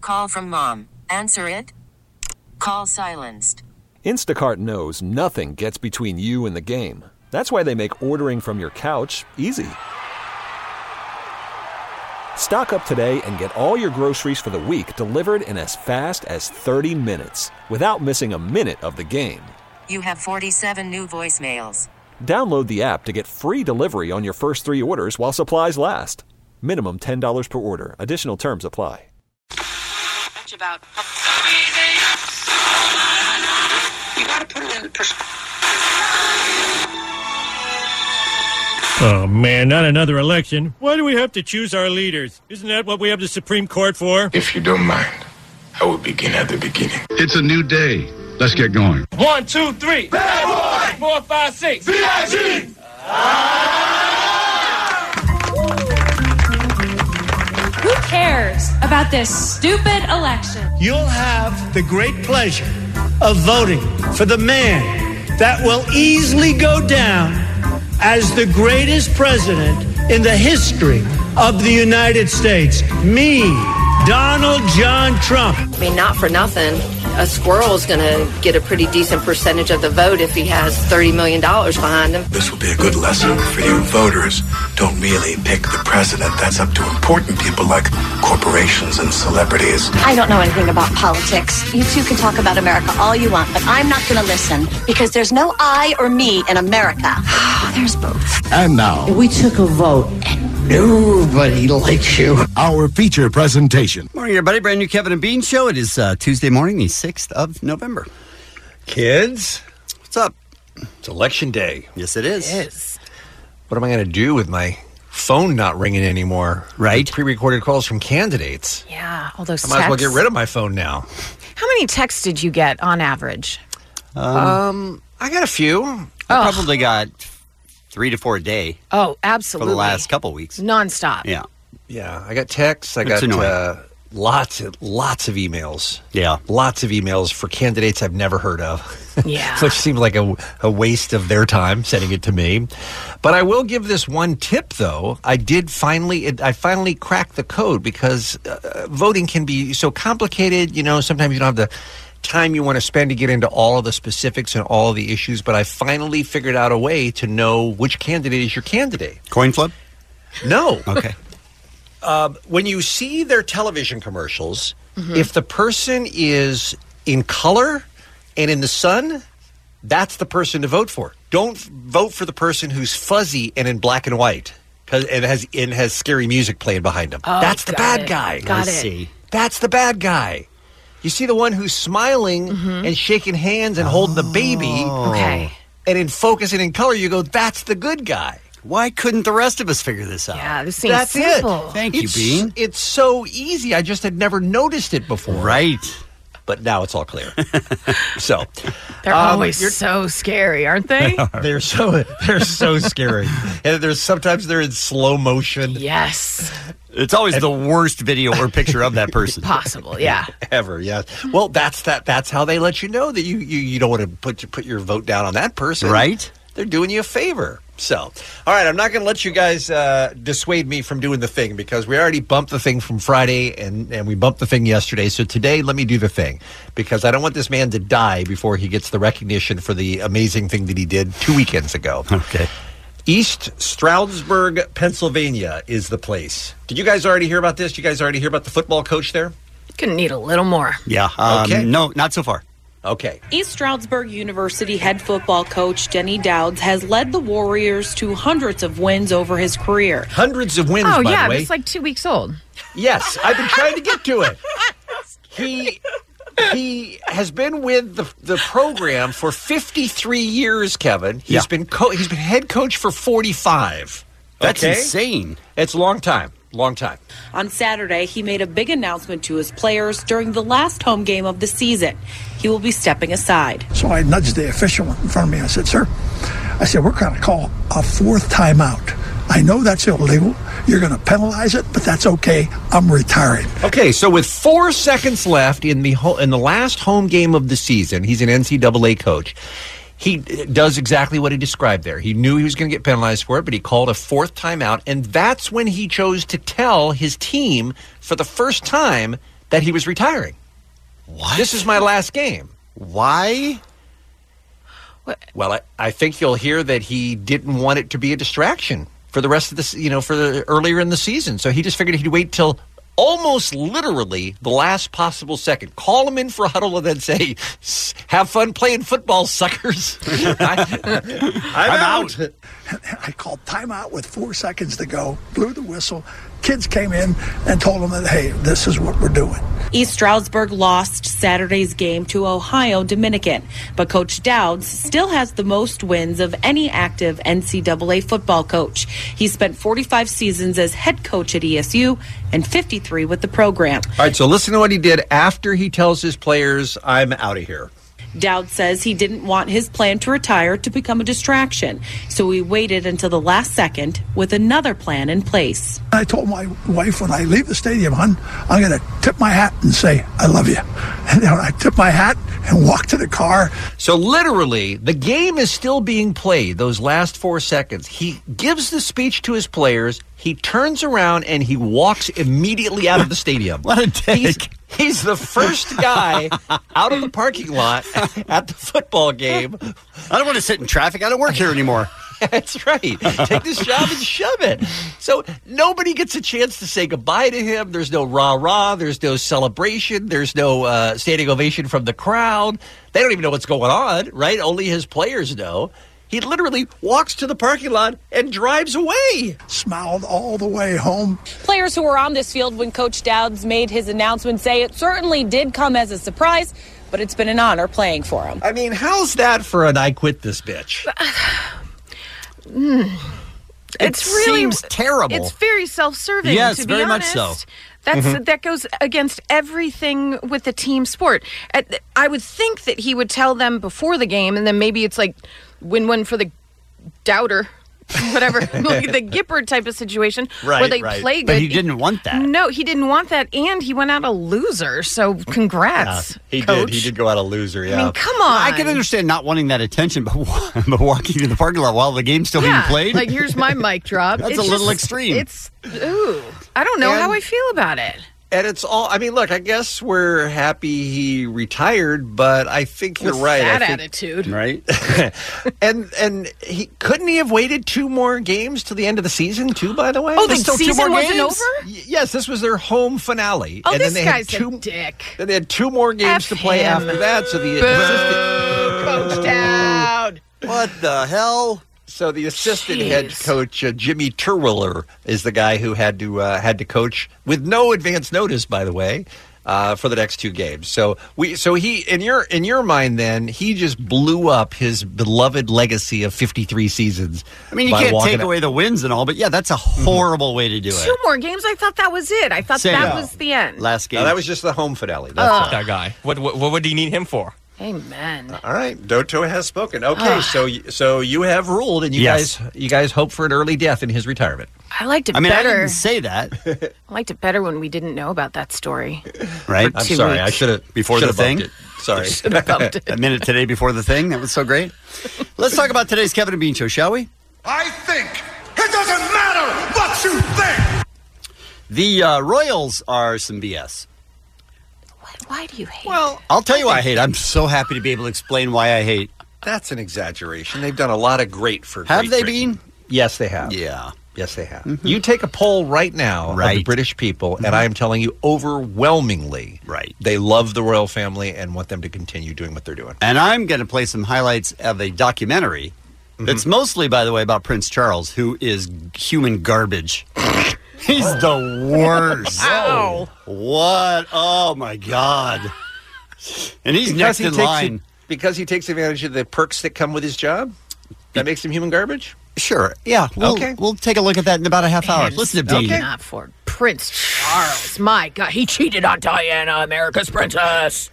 call from mom. Answer it. Call silenced. Instacart knows nothing gets between you and the game. That's why they make ordering from your couch easy. Stock up today and get all your groceries for the week delivered in as fast as 30 minutes without missing a minute of the game. You have 47 new voicemails. Download the app to get free delivery on your first 3 orders while supplies last. Minimum $10 per order. Additional terms apply. That's about... You gotta put it in perspective. Oh, man, not another election. Why do we have to choose our leaders? Isn't that what we have the Supreme Court for? If you don't mind, I will begin at the beginning. It's a new day. Let's get going. 1, 2, 3. Bad boy! 4, 5, 6. B.I.G. Who cares about this stupid election? You'll have the great pleasure of voting for the man that will easily go down as the greatest president in the history of the United States. Me, Donald John Trump. I mean, not for nothing. A squirrel is going to get a pretty decent percentage of the vote if he has $30 million behind him. This will be a good lesson for you voters. Don't merely pick the president. That's up to important people like corporations and celebrities. I don't know anything about politics. You two can talk about America all you want, but I'm not going to listen because there's no I or me in America. There's both. And now, We took a vote and nobody likes you. our feature presentation. Morning, everybody. Brand new Kevin and Bean show. It is Tuesday morning, the 6th of November. Kids, What's up? it's election day. Yes, it is. It is. What am I going to do with my phone not ringing anymore? Right. Pre-recorded calls from candidates. Yeah, all those I texts. might as well get rid of my phone now. How many texts did you get on average? I got a few. I probably got 3 to 4 a day Oh, for absolutely. the last couple weeks. Nonstop. Yeah. Yeah, I got texts. I That's got annoying. lots of emails. Yeah. Lots of emails for candidates I've never heard of. Yeah. Which seems like a waste of their time sending it to me. But I will give this one tip, though. I finally cracked the code because voting can be so complicated. You know, sometimes you don't have the time you want to spend to get into all of the specifics and all of the issues. But I finally figured out a way to know which candidate is your candidate. Coin flip? No. Okay. When you see their television commercials, if the person is in color and in the sun, that's the person to vote for. Don't vote for the person who's fuzzy and in black and white and has scary music playing behind them. Oh, That's the got bad it. guy. Got I it. see. That's the bad guy. You see the one who's smiling and shaking hands and holding the baby, Okay. and in focus and in color, you go, that's the good guy. Why couldn't the rest of us figure this out? Yeah, this seems That's simple. it. Thank you, Bean. It's so easy. I just had never noticed it before. Right. But now it's all clear. So They're always so scary, aren't they? they're so scary, and sometimes they're in slow motion. Yes. It's always the worst video or picture of that person. Possible, yeah. Ever, yes. Well, that's how they let you know that you don't want to put your vote down on that person, Right? They're doing you a favor. So, all right, I'm not going to let you guys dissuade me from doing the thing because we already bumped the thing from Friday and we bumped the thing yesterday. So today, let me do the thing because I don't want this man to die before he gets the recognition for the amazing thing that he did 2 weekends ago. Okay. East Stroudsburg, Pennsylvania is the place. Did you guys already hear about this? Did you guys already hear about the football coach there? Gonna need a little more. Yeah. Okay. No, not so far. Okay. East Stroudsburg University head football coach Denny Dowds has led the Warriors to hundreds of wins over his career. Hundreds of wins, Oh, by yeah, the way. it's like 2 weeks old. Yes, I've been trying to get to it. He has been with the program for 53 years, Kevin. He's been head coach for 45. That's okay? insane. It's a long time. Long time. On Saturday, he made a big announcement to his players during the last home game of the season. He will be stepping aside. So I nudged the official in front of me. I said, sir, we're going to call a fourth timeout. I know that's illegal. You're going to penalize it, but that's okay. I'm retiring. Okay, so with 4 seconds left in the last home game of the season, he's an NCAA coach. He does exactly what he described there. He knew he was going to get penalized for it, but he called a fourth timeout, and that's when he chose to tell his team for the first time that he was retiring. What? This is my last game. Why? What? Well, I think you'll hear that he didn't want it to be a distraction for the rest of this, earlier in the season. So he just figured he'd wait till almost literally the last possible second. Call him in for a huddle and then say, have fun playing football, suckers. I'm out. I called timeout with 4 seconds to go, blew the whistle. Kids came in and told them that, hey, this is what we're doing. East Stroudsburg lost Saturday's game to Ohio Dominican, but Coach Dowds still has the most wins of any active NCAA football coach. He spent 45 seasons as head coach at ESU and 53 with the program. All right, so listen to what he did after he tells his players, I'm out of here. Dowd says he didn't want his plan to retire to become a distraction, so he waited until the last second with another plan in place. I told my wife when I leave the stadium, hon, I'm going to tip my hat and say, I love you. And I tip my hat and walk to the car. So literally, the game is still being played, those last 4 seconds. He gives the speech to his players. He turns around and he walks immediately out of the stadium. What a dick. He's the first guy out of the parking lot at the football game. I don't want to sit in traffic. I don't work here anymore. That's right. Take this job and shove it. So nobody gets a chance to say goodbye to him. There's no rah-rah. There's no celebration. There's no standing ovation from the crowd. They don't even know what's going on, right? Only his players know. He literally walks to the parking lot and drives away. Smiled all the way home. Players who were on this field when Coach Dowds made his announcement say it certainly did come as a surprise, but it's been an honor playing for him. I mean, how's that for an I quit this bitch? It's really seems terrible. It's very self-serving. Yes, to be very honest. much so. That goes against everything with the team sport. I would think that he would tell them before the game, and then maybe it's like win one for the doubter, whatever, like the Gipper type of situation, where they play good. But he didn't want that. No, he didn't want that, and he went out a loser. So congrats, He Coach. did. He did go out a loser. Yeah. I mean, come on. I can understand not wanting that attention, but walking to the parking lot while the game's still being played. Like, here's my mic drop. That's a little extreme. I don't know how I feel about it. And it's all, I mean, look, I guess we're happy he retired, but I think you're With right. that I think, attitude. Right. and couldn't he have waited 2 more games till the end of the season, too, by the way? Oh, There's the still 2 season more wasn't games? over? Yes, this was their home finale. Oh, and this then they guy's had a dick. Then they had 2 more games to play him. after that, so the assistant Coach Dowd. What the hell? So the assistant head coach, Jimmy Terwiller, is the guy who had to coach with no advance notice, by the way, for the next 2 games. So he in your mind, then he just blew up his beloved legacy of 53 seasons. I mean, you can't take away the wins and all, but yeah, that's a horrible way to do it. 2 more games? I thought that was it. I thought that was the end. Last game. No, that was just the home finale. That's that guy. What would he need him for? Amen. All right, Doto has spoken. Okay, so you have ruled, and you guys hope for an early death in his retirement. I liked it I better. didn't say that. I liked it better when we didn't know about that story. Right? I'm sorry. I should have before the thing. It. Sorry, should have bumped it. A minute today before the thing. That was so great. Let's talk about today's Kevin and Bean Show, shall we? I think it doesn't matter what you think. The Royals are some BS. Why do you hate? Well, I'll tell you why I hate. I'm so happy to be able to explain why I hate. That's an exaggeration. They've done a lot of great for. Have Great they Britain. been? Yes, they have. Yeah. Yes, they have. Mm-hmm. You take a poll right now of the British people, and I am telling you overwhelmingly, they love the royal family and want them to continue doing what they're doing. And I'm going to play some highlights of a documentary that's mostly, by the way, about Prince Charles, who is human garbage. He's the worst. Wow. What? Oh, my God. And he's next in line. Because he takes advantage of the perks that come with his job? That makes him human garbage? Sure. Yeah. We'll take a look at that in about a half hour. Listen to Dean. Not for Prince Charles. My God, he cheated on Diana, America's princess.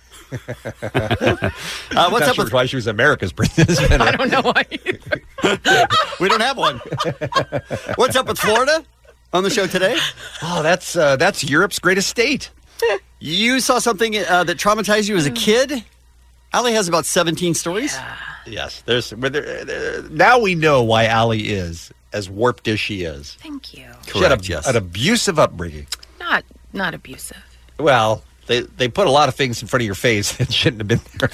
What's up with why she was America's princess? I don't know why. We don't have one. What's up with Florida on the show today? Oh, that's Europe's greatest state. You saw something that traumatized you as a kid? Allie has about 17 stories. Yeah. Yes, now we know why Allie is as warped as she is. Thank you. She had an abusive upbringing. Not abusive. Well, They put a lot of things in front of your face that shouldn't have been there.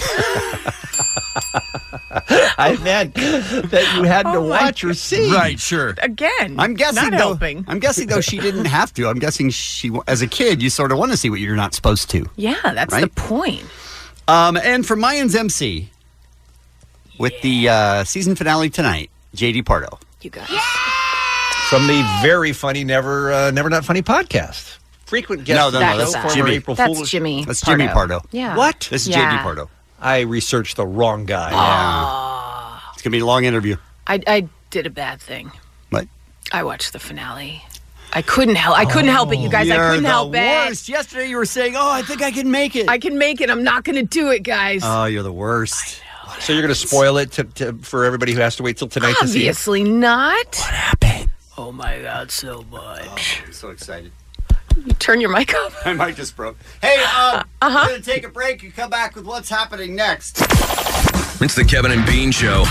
I meant that you had to watch or see. Right, sure. Again, I'm guessing not helping. I'm guessing though she didn't have to. I'm guessing she, as a kid, you sort of want to see what you're not supposed to. Yeah, that's right? the point. And for Mayans MC, with the season finale tonight, JD Pardo. You guys. From the very funny Never Not Funny podcast. Frequent guest. No, that's Jimmy. April That's Foolish. Jimmy. That's Jimmy Pardo. Yeah. What? This is Yeah. JD Pardo. I researched the wrong guy. It's going to be a long interview. I did a bad thing. What? I watched the finale. I couldn't help it, you guys. I couldn't help it. Worst. Yesterday you were saying, "Oh, I think I can make it." I can make it. I'm not going to do it, guys. Oh, you're the worst. So you're going to spoil it for everybody who has to wait till tonight to see it? Obviously not. What happened? Oh my God, so much. I'm so excited. You turn your mic up. My mic just broke. Hey, we're going to take a break and come back with what's happening next. It's the Kevin and Bean Show.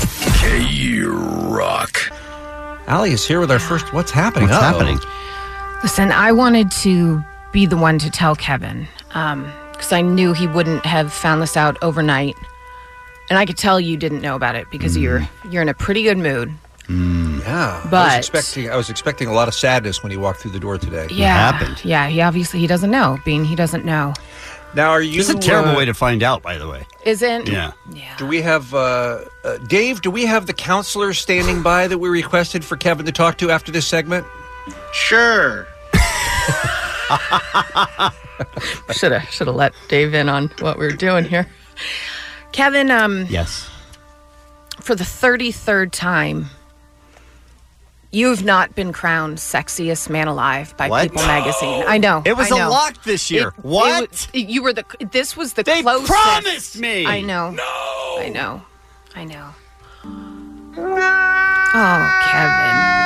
K-Rock. Allie is here with our first What's Happening? What's happening? Listen, I wanted to be the one to tell Kevin because I knew he wouldn't have found this out overnight. And I could tell you didn't know about it because you're in a pretty good mood. Yeah. But I was expecting a lot of sadness when he walked through the door today. yeah, What happened? Yeah, he doesn't know. Bean, he doesn't know. Now, are you... This is a terrible way to find out, by the way. Isn't? Yeah. Do we have... Dave, do we have the counselor standing by that we requested for Kevin to talk to after this segment? Sure. Should have let Dave in on what we were doing here. Kevin, Yes. for the 33rd time, you've not been crowned sexiest man alive by What? People magazine. I know. It was I a know. lock this year. What? You were this was the They closest. promised me. I know. No. I know. Oh, Kevin.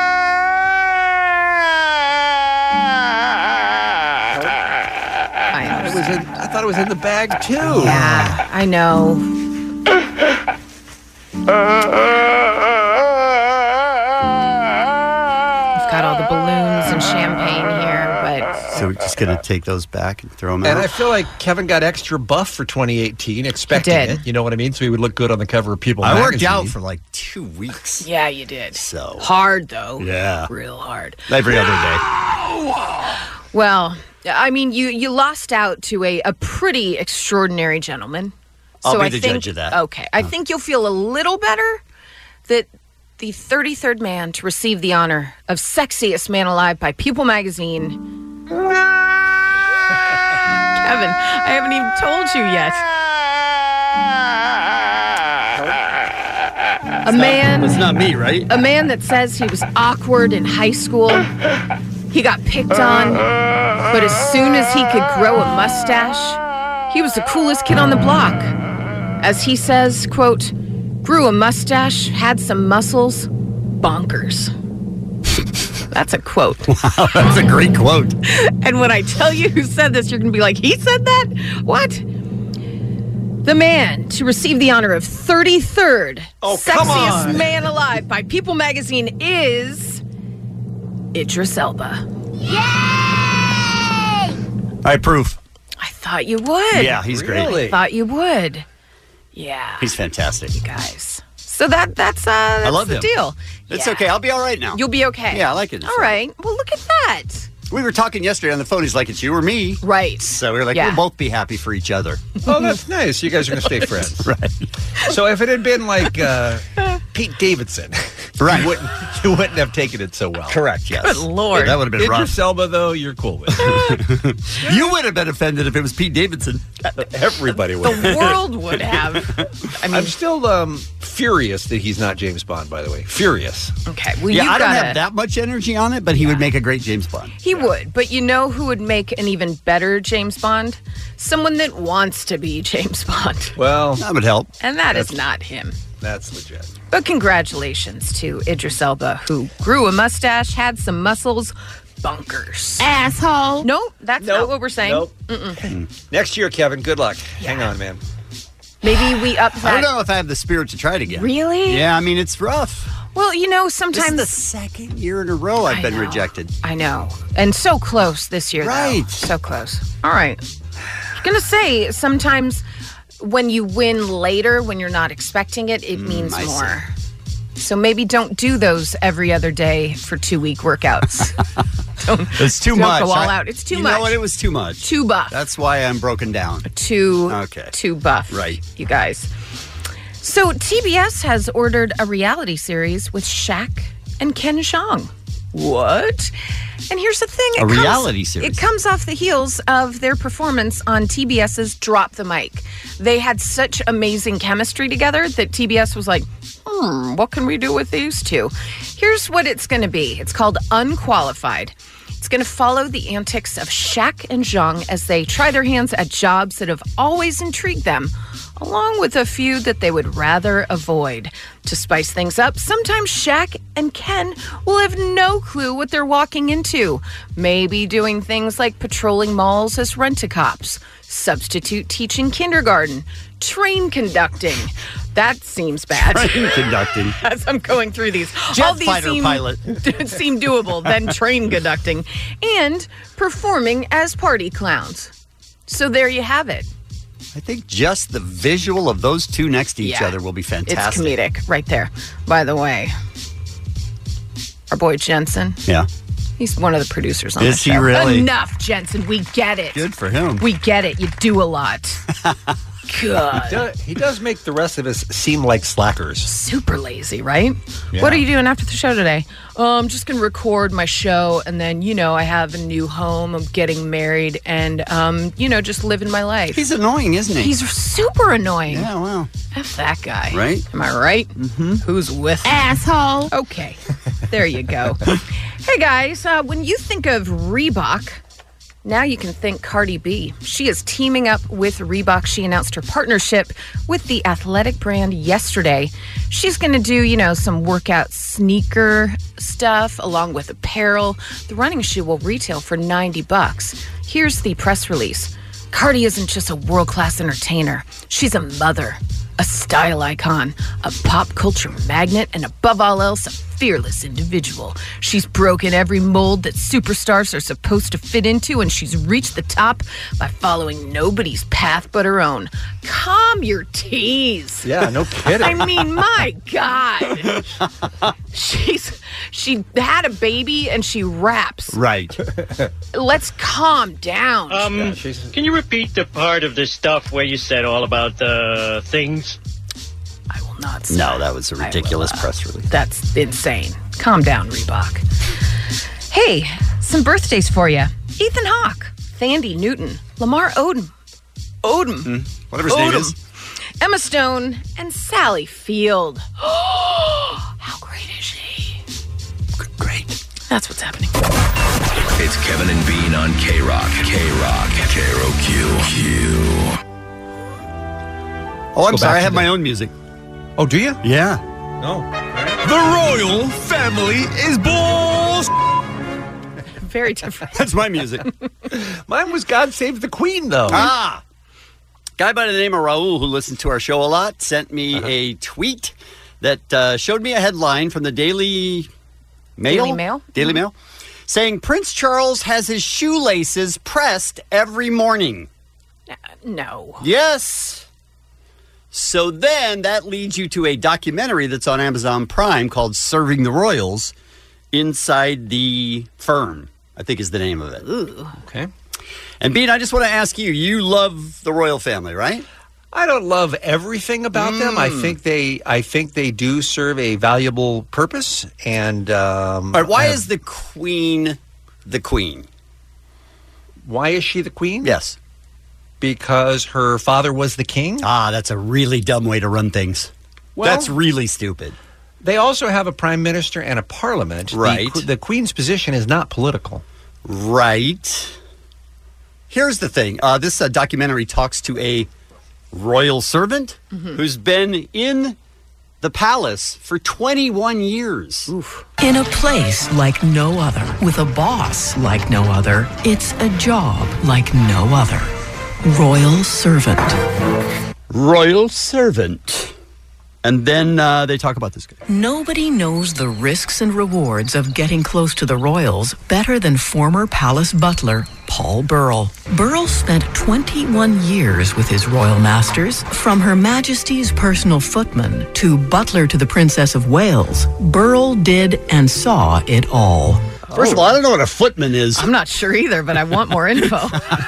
I thought it was in the bag, too. Yeah, I know. I've got all the balloons and champagne here, but So we're just going to take those back and throw them And out? I feel like Kevin got extra buff for 2018, expecting did. it. You know what I mean? So he would look good on the cover of People I magazine. worked out for like 2 weeks. yeah, you did. So Hard though. Yeah. Real hard. Every other day. Well, I mean, you lost out to a pretty extraordinary gentleman. I'll So be I the think, judge of that. Okay. I think you'll feel a little better that the 33rd man to receive the honor of Sexiest Man Alive by People magazine. Kevin, I haven't even told you yet. A man. It's not me, right? A man that says he was awkward in high school. He got picked on, but as soon as he could grow a mustache, he was the coolest kid on the block. As he says, quote, grew a mustache, had some muscles, bonkers. That's a quote. Wow, that's a great quote. And when I tell you who said this, you're going to be like, he said that? What? The man to receive the honor of 33rd Sexiest Man Alive by People magazine is Idris Elba. Yay! I approve. I thought you would. Yeah, he's great. I thought you would. Yeah. He's fantastic. You guys. So that's I love the him. deal. It's Yeah. okay. I'll be all right now. You'll be okay. Yeah, I like it. All right. Well, look at that. We were talking yesterday on the phone. He's like, it's you or me. Right. So we were like, Yeah. we'll both be happy for each other. Oh, that's nice. You guys are going to stay friends. Right. So if it had been like Pete Davidson, right, you wouldn't have taken it so well. Correct, yes. Good Lord. Yeah, that would have been Idris rough. Elba, though, you're cool with. You would have been offended if it was Pete Davidson. Everybody would. The world would have. I mean, I'm still furious that he's not James Bond, by the way. Furious. Okay. Well, Yeah, you I don't gotta, have that much energy on it, but he would make a great James Bond. He would, but you know who would make an even better James Bond? Someone that wants to be James Bond. Well, that would help. And that is not him. That's legit. But congratulations to Idris Elba, who grew a mustache, had some muscles, bonkers. Asshole. Nope, that's not what we're saying. Nope. Mm-mm. Next year, Kevin, good luck. Hang on, man. Maybe we up that. I don't know if I have the spirit to try it again. Really? Yeah, I mean, it's rough. Well, you know, sometimes... This is the second year in a row I've been rejected. I know. And so close this year, Right. though. So close. All right. I'm going to say, sometimes when you win later, when you're not expecting it, it means I more. So maybe don't do those every other day for 2-week workouts. It's too much. Don't go all out. It's too much. You know what? It was too much. Too buff. That's why I'm broken down. Too buff. Right. You guys. So TBS has ordered a reality series with Shaq and Ken Jeong. What? And here's the thing. A reality series. It comes off the heels of their performance on TBS's Drop the Mic. They had such amazing chemistry together that TBS was like, what can we do with these two? Here's what it's going to be. It's called Unqualified. It's going to follow the antics of Shaq and Jeong as they try their hands at jobs that have always intrigued them, along with a few that they would rather avoid. To spice things up, sometimes Shaq and Ken will have no clue what they're walking into. Maybe doing things like patrolling malls as rent-a-cops, substitute teaching kindergarten, train conducting. That seems bad. Train conducting. As I'm going through these. Jet all these fighter pilot. seem doable. Then train conducting. And performing as party clowns. So there you have it. I think just the visual of those two next to each other will be fantastic. It's comedic right there. By the way, our boy Jensen. Yeah. He's one of the producers on the show. Is he really? Enough, Jensen. We get it. Good for him. We get it. You do a lot. God. He does make the rest of us seem like slackers. Super lazy, right? Yeah. What are you doing after the show today? I'm just going to record my show, and then, I have a new home. I'm getting married, and, just living my life. He's annoying, isn't he? He's super annoying. Yeah, well. F that guy. Right? Am I right? Mm-hmm. Who's with him? Asshole. Okay. There you go. Hey, guys, when you think of Reebok, now you can think Cardi B. She is teaming up with Reebok. She announced her partnership with the athletic brand yesterday. She's going to do, some workout sneaker stuff along with apparel. The running shoe will retail for $90. Here's the press release. Cardi isn't just a world-class entertainer. She's a mother, a style icon, a pop culture magnet, and above all else, a fearless individual. She's broken every mold that superstars are supposed to fit into, and she's reached the top by following nobody's path but her own. Calm your tease. Yeah, no kidding. I mean, my God. She had a baby and she raps. Right. Let's calm down. Can you repeat the part of this stuff where you said all about the things? I will not. No, that was a ridiculous press release. That's insane. Calm down, Reebok. Hey, some birthdays for you. Ethan Hawke, Thandie Newton, Lamar Odom. Whatever his name is. Emma Stone, and Sally Field. How great is she? Great. That's what's happening. It's Kevin and Bean on K-Rock. K-Rock. K-R-O-Q. Oh, I'm sorry. I have my own music. Oh, do you? Yeah. No. The royal family is balls. Very different. That's my music. Mine was God Save the Queen, though. Guy by the name of Raul, who listens to our show a lot, sent me a tweet that showed me a headline from the Daily Mail? Daily Mail. Saying Prince Charles has his shoelaces pressed every morning. No. Yes. So then that leads you to a documentary that's on Amazon Prime called Serving the Royals Inside the Firm, I think is the name of it. Ooh. Okay. And Bean, I just want to ask you, you love the royal family, right? I don't love everything about them. I think they do serve a valuable purpose. And all right, why is the queen the queen? Why is she the queen? Yes. Because her father was the king? That's a really dumb way to run things. Well, that's really stupid. They also have a prime minister and a parliament. Right. The queen's position is not political. Right. Here's the thing. This documentary talks to a royal servant who's been in the palace for 21 years. Oof. In a place like no other, with a boss like no other, it's a job like no other. Royal servant. Royal servant. And then they talk about this guy. Nobody knows the risks and rewards of getting close to the royals better than former palace butler Paul Burrell. Burrell spent 21 years with his royal masters. From Her Majesty's personal footman to butler to the Princess of Wales, Burrell did and saw it all. First of all, I don't know what a footman is. I'm not sure either, but I want more info.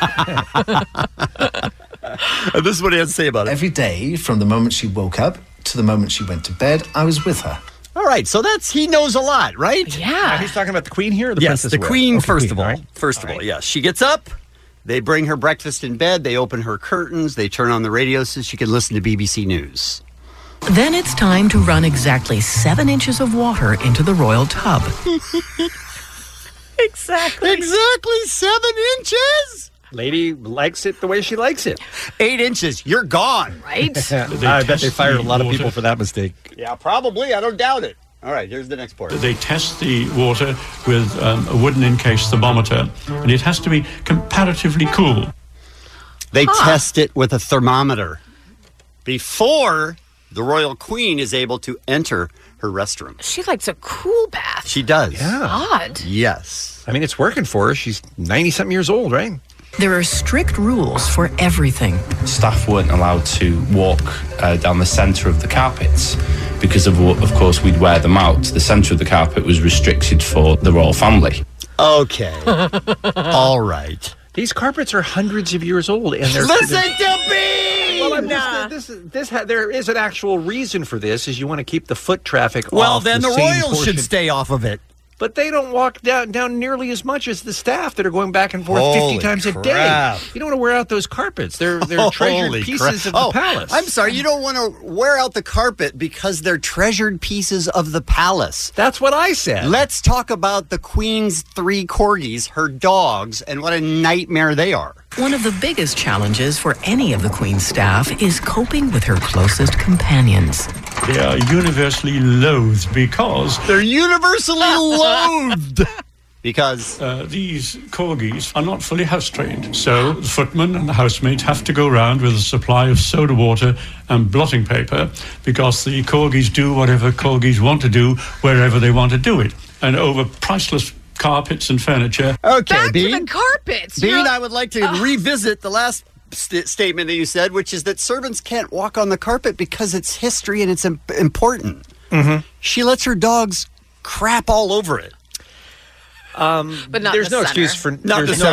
And this is what he has to say about it. Every day, from the moment she woke up to the moment she went to bed, I was with her. All right, so he knows a lot, right? Yeah. He's talking about the Queen here or the Yes, Princess the of Wales? Queen, Okay, first Queen, of all. right? First of all, yes. She gets up, they bring her breakfast in bed, they open her curtains, they turn on the radio so she can listen to BBC News. Then it's time to run exactly 7 inches of water into the royal tub. Exactly 7 inches? Lady likes it the way she likes it. 8 inches, you're gone. Right? I bet they fired a lot of people for that mistake. Yeah, probably. I don't doubt it. All right, here's the next part. They test the water with a wooden encased thermometer, and it has to be comparatively cool. They test it with a thermometer before the royal queen is able to enter her restroom. She likes a cool bath. She does. Yeah. Odd. Yes. I mean, it's working for her. She's 90-something years old, right? There are strict rules for everything. Staff weren't allowed to walk down the centre of the carpets because of course, we'd wear them out. The centre of the carpet was restricted for the royal family. Okay. All right. These carpets are hundreds of years old, and they're Listen to me. Well, there is an actual reason for this. Is you want to keep the foot traffic Well, off. then the same royals portion. should stay off of it. But they don't walk down nearly as much as the staff that are going back and forth Holy 50 times a crap. day. You don't want to wear out those carpets. They're treasured Holy pieces crap. of the palace. I'm sorry, you don't want to wear out the carpet because they're treasured pieces of the palace. That's what I said. Let's talk about the Queen's 3 corgis, her dogs, and what a nightmare they are. One of the biggest challenges for any of the Queen's staff is coping with her closest companions. They are universally loathed because... They're universally loathed! Because? These corgis are not fully house-trained. So the footman and the housemaid have to go around with a supply of soda water and blotting paper because the corgis do whatever corgis want to do wherever they want to do it. And over priceless carpets and furniture. Okay, Back Bean. to the carpets. Bean, I would like to revisit the last statement that you said, which is that servants can't walk on the carpet because it's history and it's important. Mm-hmm. She lets her dogs crap all over it. But not there's the no center. excuse for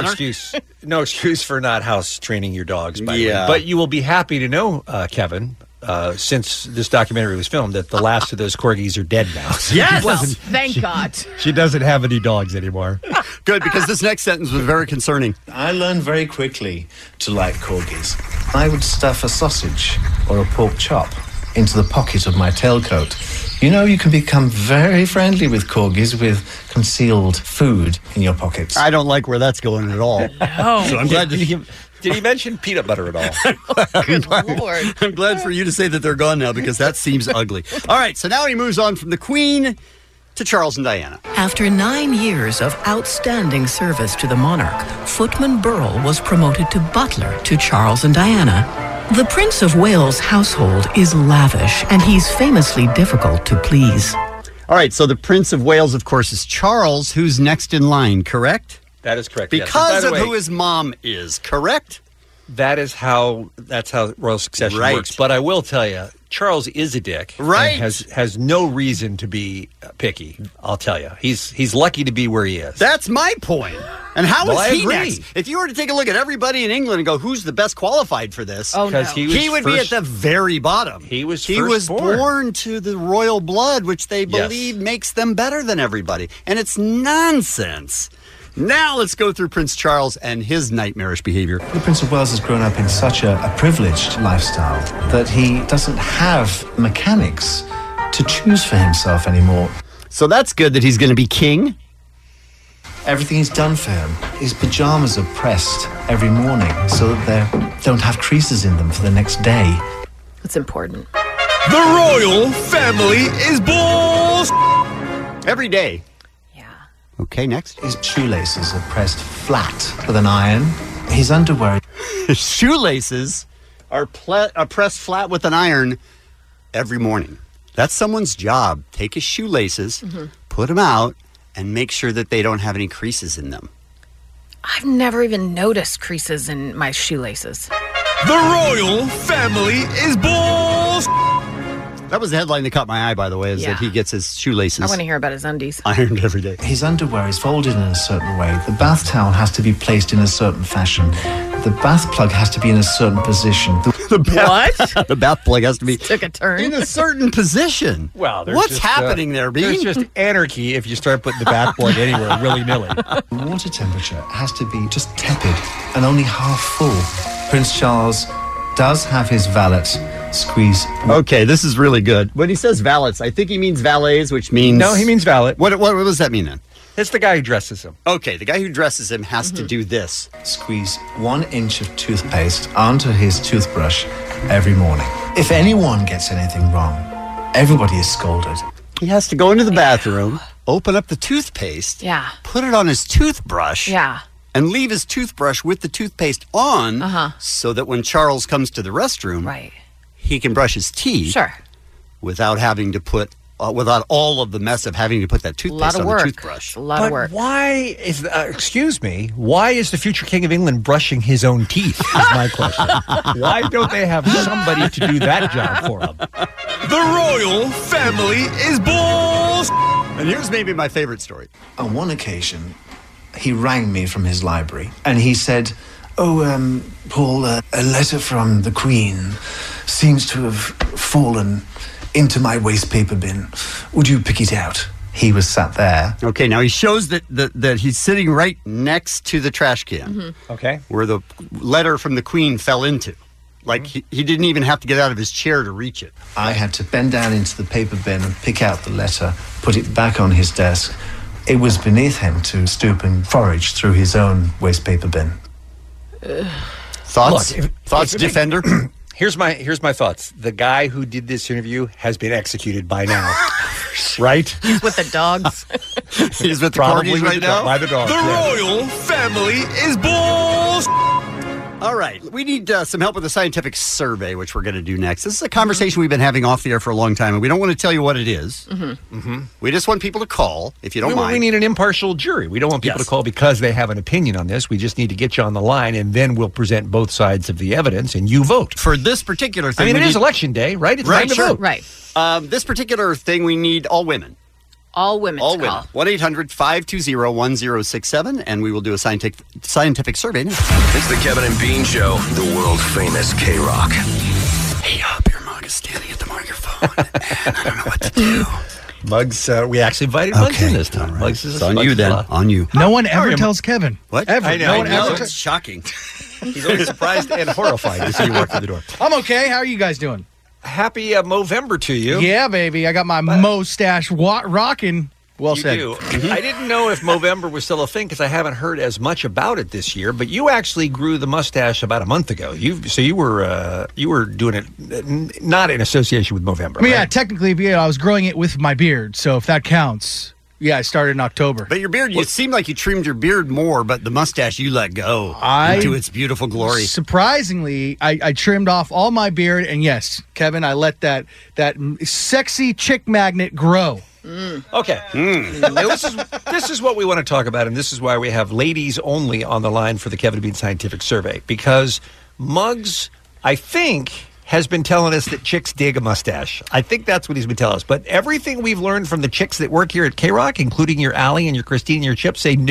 no excuse for not house training your dogs. By the way. But you will be happy to know, Kevin, since this documentary was filmed, that the last of those corgis are dead now. So Yes! Thank God. She doesn't have any dogs anymore. Good, because this next sentence was very concerning. I learned very quickly to like corgis. I would stuff a sausage or a pork chop into the pocket of my tailcoat. You know, you can become very friendly with corgis with concealed food in your pockets. I don't like where that's going at all. No. So I'm glad Did he mention peanut butter at all? Good Lord. I'm glad for you to say that they're gone now because that seems ugly. All right, so now he moves on from the Queen to Charles and Diana. After 9 years of outstanding service to the monarch, Footman Burrell was promoted to butler to Charles and Diana. The Prince of Wales' household is lavish, and he's famously difficult to please. All right, so the Prince of Wales, of course, is Charles, who's next in line, correct? That is correct. yes. Because And by of the way, who his mom is, correct? that's how royal succession Right. works. But I will tell you, Charles is a dick. Right. And has no reason to be picky. I'll tell you, he's lucky to be where he is. That's my point. And how is Well, I he agree. next? If you were to take a look at everybody in England and go, who's the best qualified for this? Oh, no. Because He would be at the very bottom. He was born. born to the royal blood, which they believe makes them better than everybody. And it's nonsense. Now let's go through Prince Charles and his nightmarish behavior. The Prince of Wales has grown up in such a privileged lifestyle that he doesn't have mechanics to choose for himself anymore. So that's good that he's going to be king. Everything is done for him. His pajamas are pressed every morning so that they don't have creases in them for the next day. That's important. The royal family is balls. Every day. Yeah. Okay, next. His shoelaces are pressed flat with an iron. His underwear. His shoelaces are pressed flat with an iron every morning. That's someone's job. Take his shoelaces, put them out, and make sure that they don't have any creases in them. I've never even noticed creases in my shoelaces. The royal family is balls. That was the headline that caught my eye, by the way, is Yeah. that he gets his shoelaces I want to hear about his undies. ironed every day. His underwear is folded in a certain way. The bath towel has to be placed in a certain fashion. The bath plug has to be in a certain position. What? The bath plug has to be Took a turn. in a certain position. Well, there's what's just, happening there, Bean? There's just anarchy if you start putting the bath plug anywhere willy-nilly. The water temperature has to be just tepid and only half full. Prince Charles does have his valet squeeze. Okay, this is really good. When he says valets, I think he means valets, which means... No, he means valet. What does that mean then? It's the guy who dresses him. Okay, the guy who dresses him has to do this. Squeeze 1 inch of toothpaste onto his toothbrush every morning. If anyone gets anything wrong, everybody is scolded. He has to go into the bathroom, open up the toothpaste, Yeah. put it on his toothbrush, Yeah. and leave his toothbrush with the toothpaste on so that when Charles comes to the restroom, he can brush his teeth without having to put, without all of the mess of having to put that toothpaste on the toothbrush. A lot of work. Why is, excuse me, why is the future King of England brushing his own teeth, is my question. Why don't they have somebody to do that job for him? The royal family is balls. And here's maybe my favorite story. On one occasion, he rang me from his library and he said, "Oh, Paul, a letter from the Queen seems to have fallen into my waste paper bin. Would you pick it out?" He was sat there. Okay, now he shows that he's sitting right next to the trash can. Okay. Where the letter from the Queen fell into. Like, he didn't even have to get out of his chair to reach it. I had to bend down into the paper bin and pick out the letter, put it back on his desk. It was beneath him to stoop and forage through his own waste paper bin. Thoughts? Look, Thoughts, Defender? Here's my thoughts. The guy who did this interview has been executed by now. Right? He's with the dogs. He's with the Probably corgis with right the now? by the dogs. The yeah. royal family is balls. All right, we need some help with a scientific survey, which we're going to do next. This is a conversation we've been having off the air for a long time, and we don't want to tell you what it is. We just want people to call, if you don't mind. We need an impartial jury. We don't want people to call because they have an opinion on this. We just need to get you on the line, and then we'll present both sides of the evidence, and you vote. For this particular thing... I mean, it is election day, right? It's time to vote. Right. This particular thing, we need all women. All women. All women. 1-800-520-1067, and we will do a scientific survey now. It's the Kevin and Bean Show, the world famous K-Rock. Hey, Beer Mug is standing at the microphone, and I don't know what to do. Muggs, we actually invited Muggs in this time. Right. Muggs is It's on you then. On you. No one ever tells Kevin. What? Ever. I know. No one ever It's shocking. He's always surprised and horrified to see you walk through the door. I'm okay. How are you guys doing? Happy Movember to you. Yeah, baby. I got my mustache rocking. Well You said. do. I didn't know if Movember was still a thing because I haven't heard as much about it this year. But you actually grew the mustache about a month ago. You were doing it not in association with Movember. I mean, right? yeah, technically, I was growing it with my beard, so if that counts, yeah, I started in October. But your beard, it seemed like you trimmed your beard more, but the mustache you let go into its beautiful glory. Surprisingly, I trimmed off all my beard, and yes, Kevin, I let that sexy chick magnet grow. Okay. This is what we want to talk about, and this is why we have ladies only on the line for the Kevin and Bean Scientific Survey, because Muggs, I think, has been telling us that chicks dig a mustache. I think that's what he's been telling us. But everything we've learned from the chicks that work here at K-Rock, including your Allie and your Christine and your Chip, say no.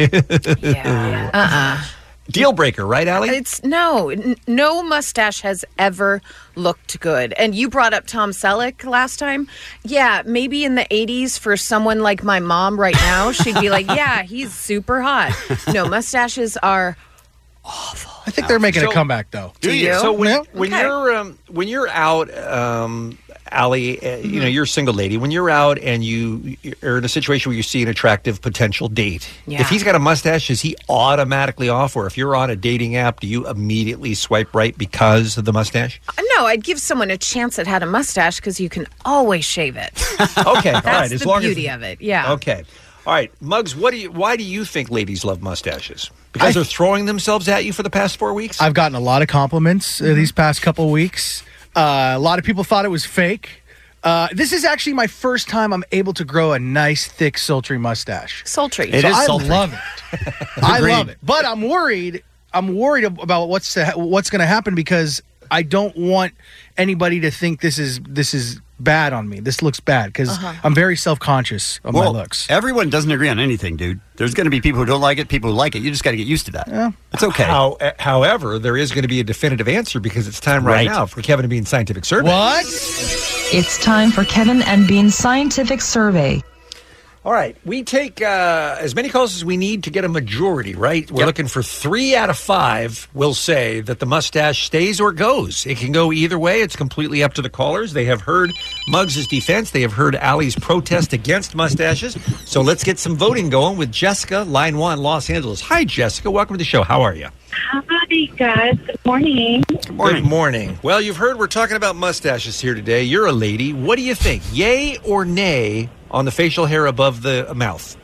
Deal breaker, right, Allie? It's no mustache has ever looked good. And you brought up Tom Selleck last time. Yeah, maybe in the 80s for someone like my mom right now, she'd be like, yeah, he's super hot. No, mustaches are awful. I think they're making a comeback, though. Do you? So when you're out, Allie, you're a single lady. When you're out and you're in a situation where you see an attractive potential date, if he's got a mustache, is he automatically off? Or if you're on a dating app, do you immediately swipe right because of the mustache? No, I'd give someone a chance that had a mustache because you can always shave it. Okay, all right. That's As the long beauty of it. Yeah. Okay. All right, Muggs, why do you think ladies love mustaches? Because they're throwing themselves at you for the past 4 weeks? I've gotten a lot of compliments these past couple weeks. A lot of people thought it was fake. This is actually my first time I'm able to grow a nice, thick, sultry mustache. Sultry. So I love it. I love it. But I'm worried about what's going to happen because I don't want anybody to think this is bad on me. This looks bad because I'm very self-conscious of my looks. Everyone doesn't agree on anything, dude. There's going to be people who don't like it, people who like it. You just got to get used to that. Yeah. It's okay. However, there is going to be a definitive answer because it's time right now for Kevin and Bean's Scientific Survey. What? It's time for Kevin and Bean's Scientific Survey. All right. We take as many calls as we need to get a majority, right? We're looking for 3 out of 5 will say that the mustache stays or goes. It can go either way. It's completely up to the callers. They have heard Muggs' defense. They have heard Allie's protest against mustaches. So let's get some voting going with Jessica, line 1, Los Angeles. Hi, Jessica. Welcome to the show. How are you? Hi, guys. Good morning. Good morning. Well, you've heard we're talking about mustaches here today. You're a lady. What do you think? Yay or nay on the facial hair above the mouth?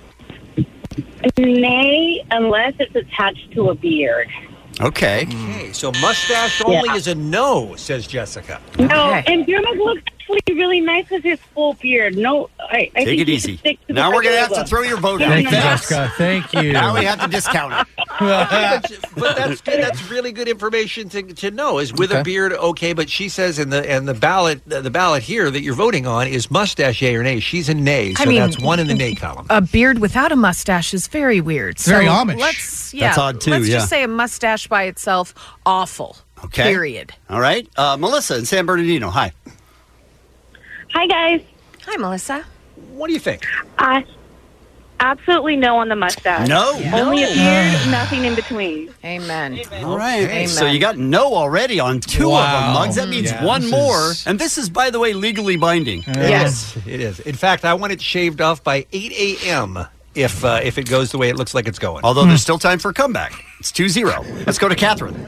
Nay, unless it's attached to a beard. Okay. So mustache only is a no, says Jessica. No, and beard looks actually really nice with his full beard. No, I Take think it you easy. should stick to Now the we're going to have regular to throw your vote out. Thank you, Jessica. Thank you. Now we have to discount it. But that's good. That's really good information to know. Is with a beard okay? But she says in the ballot here that you're voting on is mustache yay or nay. She's a nay, so that's 1 in the nay column. A beard without a mustache is very weird. It's very Amish. That's odd, too, Let's yeah. just say a mustache by itself, awful. Okay. Period. All right. Melissa in San Bernardino. Hi. Hi, guys. Hi, Melissa. What do you think? Absolutely no on the mustache. No? Only a beard, nothing in between. Amen. All right. Amen. So you got no already on 2 of them, Muggs. That means one more. And this is, by the way, legally binding. Yes, it is. In fact, I want it shaved off by 8 a.m. if it goes the way it looks like it's going. Although there's still time for a comeback. It's 2-0. Let's go to Catherine.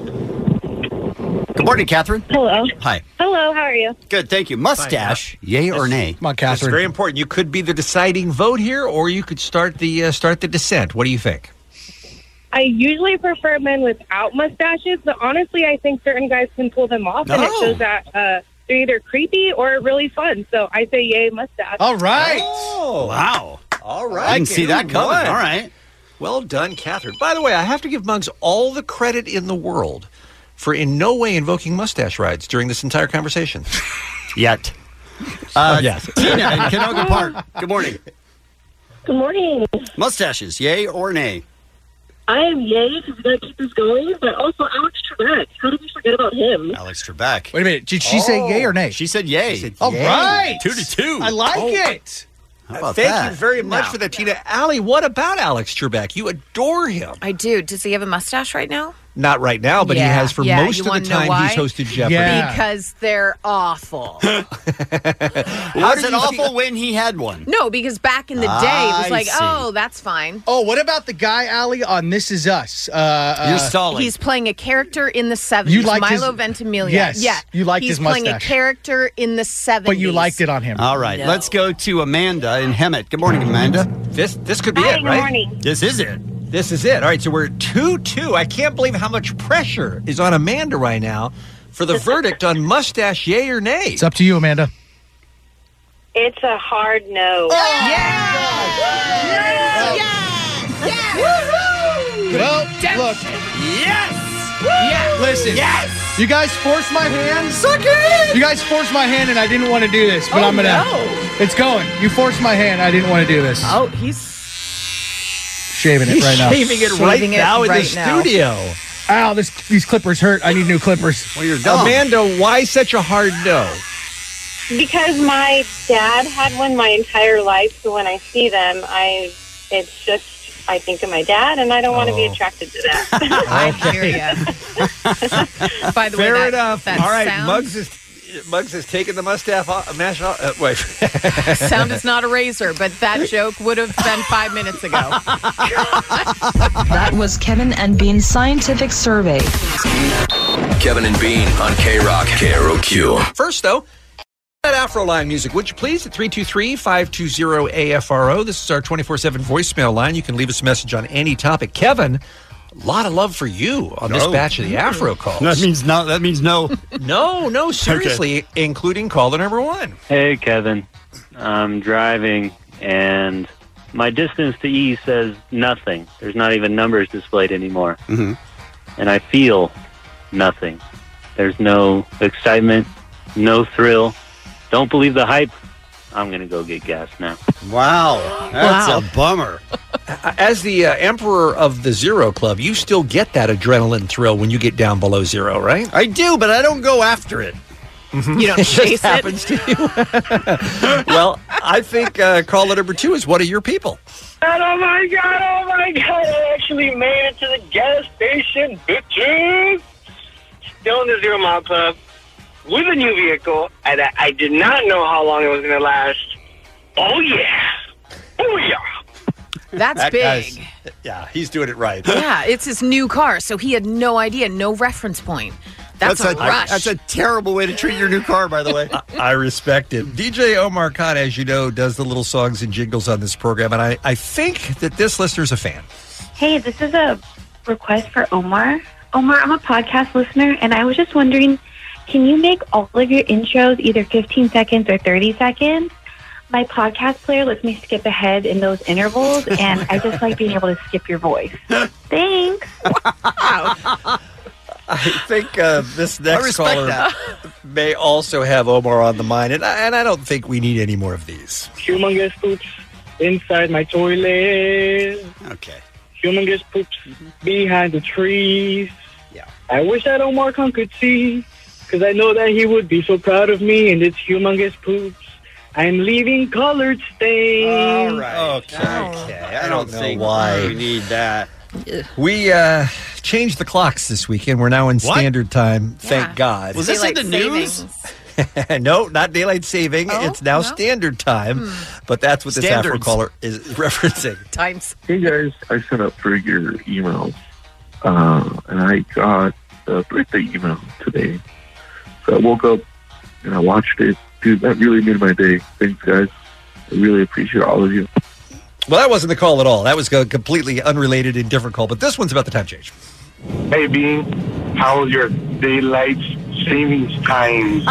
Good morning, Catherine. Hello. Hi. Hello, how are you? Good, thank you. Mustache, yay or nay? Come on, It's Catherine. very important. You could be the deciding vote here, or you could start the dissent. What do you think? I usually prefer men without mustaches, but honestly, I think certain guys can pull them off, and it shows that they're either creepy or really fun. So I say yay, mustache. All right. Oh, wow. All right. I didn't see that coming. All right. Well done, Catherine. By the way, I have to give Muggs all the credit in the world for in no way invoking mustache rides during this entire conversation. Yet. Yes. Tina in Canoga Park. Good morning. Good morning. Mustaches, yay or nay? I am yay because we got to keep this going, but also Alex Trebek. How did we forget about him? Alex Trebek. Wait a minute. Did she say yay or nay? She said yay. All right. 2-2. I like it. How about Thank that? you very much for that, Tina. Allie, what about Alex Trebek? You adore him. I do. Does he have a mustache right now? Not right now, but he has for most you of the wanna know time why? he's hosted Jeopardy. Yeah. Because they're awful. Was it awful when he had one? No, because back in the day, it was I like, see. oh, that's fine. Oh, what about the guy, Allie, on This Is Us? You're stalling. He's playing a character in the 70s. You liked Milo his- Ventimiglia. Yes, Yeah. you liked He's his playing a mustache. character in the 70s. But you liked it on him. All right, No. let's go to Amanda in Hemet. Good morning, Amanda. This could be Hi, it, good right? morning. This is it. This is it. All right, so we're 2-2. I can't believe how much pressure is on Amanda right now for the verdict on mustache, yay or nay. It's up to you, Amanda. It's a hard no. Well, look. Yes! Listen. Yes! You guys forced my hand. Suck it! You guys forced my hand, and I didn't want to do this, but I'm going to. It's going. You forced my hand. I didn't want to do this. Oh, he's Shaving it right now. Shaving it right now in the studio. Ow, these clippers hurt. I need new clippers. Well, you're dumb. Amanda, why such a hard no? Because my dad had one my entire life, so when I see them, I think of my dad, and I don't want to be attracted to that. I hear you. By the way, Fair enough. that All right, sound, Muggs has taken the mustache off. Wait. sound is not a razor, but that joke would have been 5 minutes ago. That was Kevin and Bean's Scientific Survey. Kevin and Bean on K-Rock, KROQ. First, though, that Afro line music, would you please? At 323-520-AFRO. This is our 24/7 voicemail line. You can leave us a message on any topic. Kevin A lot of love for you on this batch of the Afro calls. That means no. No, seriously, including caller number 1. Hey, Kevin. I'm driving, and my distance to E says nothing. There's not even numbers displayed anymore. Mm-hmm. And I feel nothing. There's no excitement, no thrill. Don't believe the hype. I'm going to go get gas now. Wow. That's a bummer. As the emperor of the Zero Club, you still get that adrenaline thrill when you get down below zero, right? I do, but I don't go after it. You don't chase just happens to you. Well, I think caller number 2 is one of your people. Oh my god, I actually made it to the gas station, bitches! Still in the 0 Mile Club, with a new vehicle, and I did not know how long it was going to last. Oh yeah! Oh yeah! That's That big. Yeah, he's doing it right. Yeah, it's his new car, so he had no idea, no reference point. That's a rush. That's a terrible way to treat your new car, by the way. I respect it. DJ Omar Khan, as you know, does the little songs and jingles on this program, and I think that this listener's a fan. Hey, this is a request for Omar. Omar, I'm a podcast listener, and I was just wondering, can you make all of your intros either 15 seconds or 30 seconds? My podcast player lets me skip ahead in those intervals, and I just like being able to skip your voice. Thanks. I think this next caller may also have Omar on the mind, and I don't think we need any more of these. Humongous poops inside my toilet. Okay. Humongous poops behind the trees. Yeah. I wish that Omar Khan could see, because I know that he would be so proud of me and it's humongous poops. I'm leaving colored stains. All right. Okay. I don't think why we need that. We changed the clocks this weekend. We're now in standard time. Thank God. Was this in the news? No, not daylight saving. It's now standard time. But that's what this Afro caller is referencing. Times. Hey guys, I set up for your emails, and I got a birthday email today. So I woke up and I watched it. Dude, that really made my day. Thanks, guys. I really appreciate all of you. Well, that wasn't the call at all. That was a completely unrelated and different call. But this one's about the time change. Hey, Bean, how was your daylight savings time?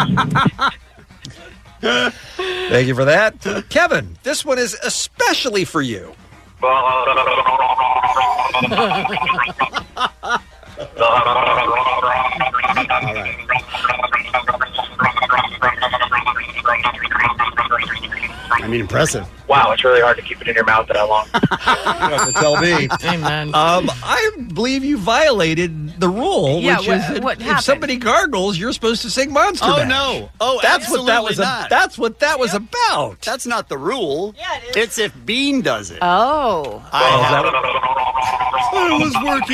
Thank you for that. Kevin, this one is especially for you. I mean, impressive. Wow, it's really hard to keep it in your mouth that long. You don't have to tell me. Amen. I believe you violated the rule, Yeah, which is what if happened? somebody gargles, you're supposed to sing Monster Oh, Mash. no. Oh, that's what that was. absolutely not. That's what that was about. That's not the rule. Yeah, it is. It's if Bean does it. Oh. I was working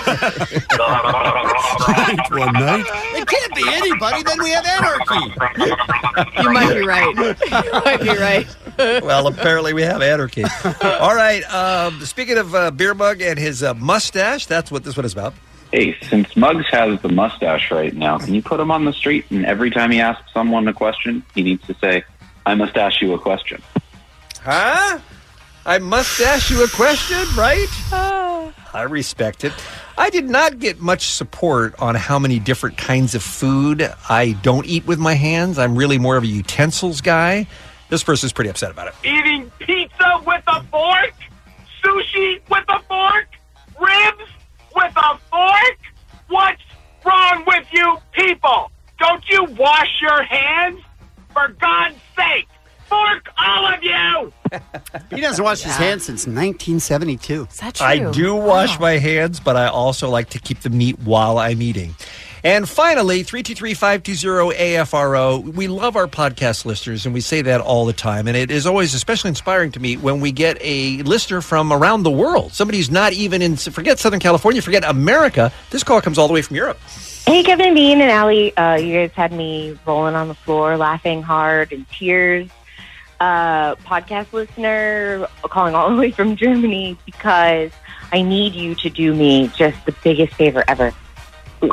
it one night. It can't be anybody, then we have anarchy. You might be right. You might be right. Well, apparently we have anarchy. All right. Speaking of Beer Mug and his mustache, that's what this one is about. Hey, since Muggs has the mustache right now, can you put him on the street and every time he asks someone a question, he needs to say, I must ask you a question. Huh? I must ask you a question, right? I respect it. I did not get much support on how many different kinds of food I don't eat with my hands. I'm really more of a utensils guy. This person's pretty upset about it. Eating pizza with a fork? Sushi with a fork? Ribs with a fork? What's wrong with you people? Don't you wash your hands? For God's sake, fork all of you! He doesn't wash his hands since 1972. Is that true? I do wash my hands, but I also like to keep the meat while I'm eating. And finally, 323-520-AFRO. We love our podcast listeners, and we say that all the time. And it is always especially inspiring to me when we get a listener from around the world. Somebody who's not even in, forget Southern California, forget America. This call comes all the way from Europe. Hey, Kevin, Bean, and Allie. You guys had me rolling on the floor, laughing hard, in tears. Podcast listener calling all the way from Germany because I need you to do me just the biggest favor ever. She's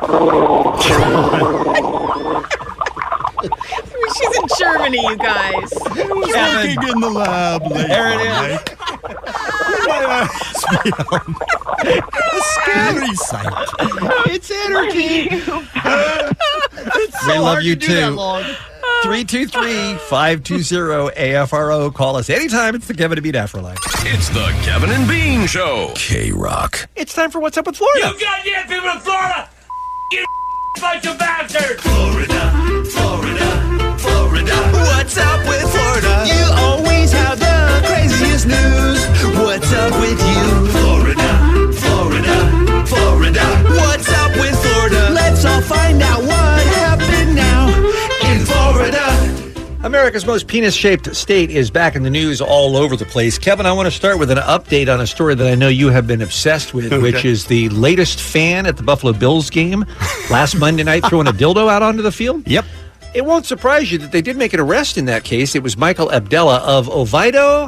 in Germany, you guys. Working in the lab late. There it is. A It's anarchy. It's so We love hard you to do that too. long. 323-520-AFRO. Call us anytime. It's the Kevin and Bean Afro Line. It's the Kevin and Bean Show. K-Rock. It's time for What's Up with Florida. You goddamn people in Florida! You bunch of bastards! Florida. What's up with Florida? You always have the craziest news. What's up with you? Florida. What's up with Florida? Let's all find out what happened now in Florida. America's most penis-shaped state is back in the news all over the place. Kevin, I want to start with an update on a story that I know you have been obsessed with, which is the latest fan at the Buffalo Bills game last Monday night throwing a dildo out onto the field. Yep. It won't surprise you that they did make an arrest in that case. It was Michael Abdullah of Oviedo,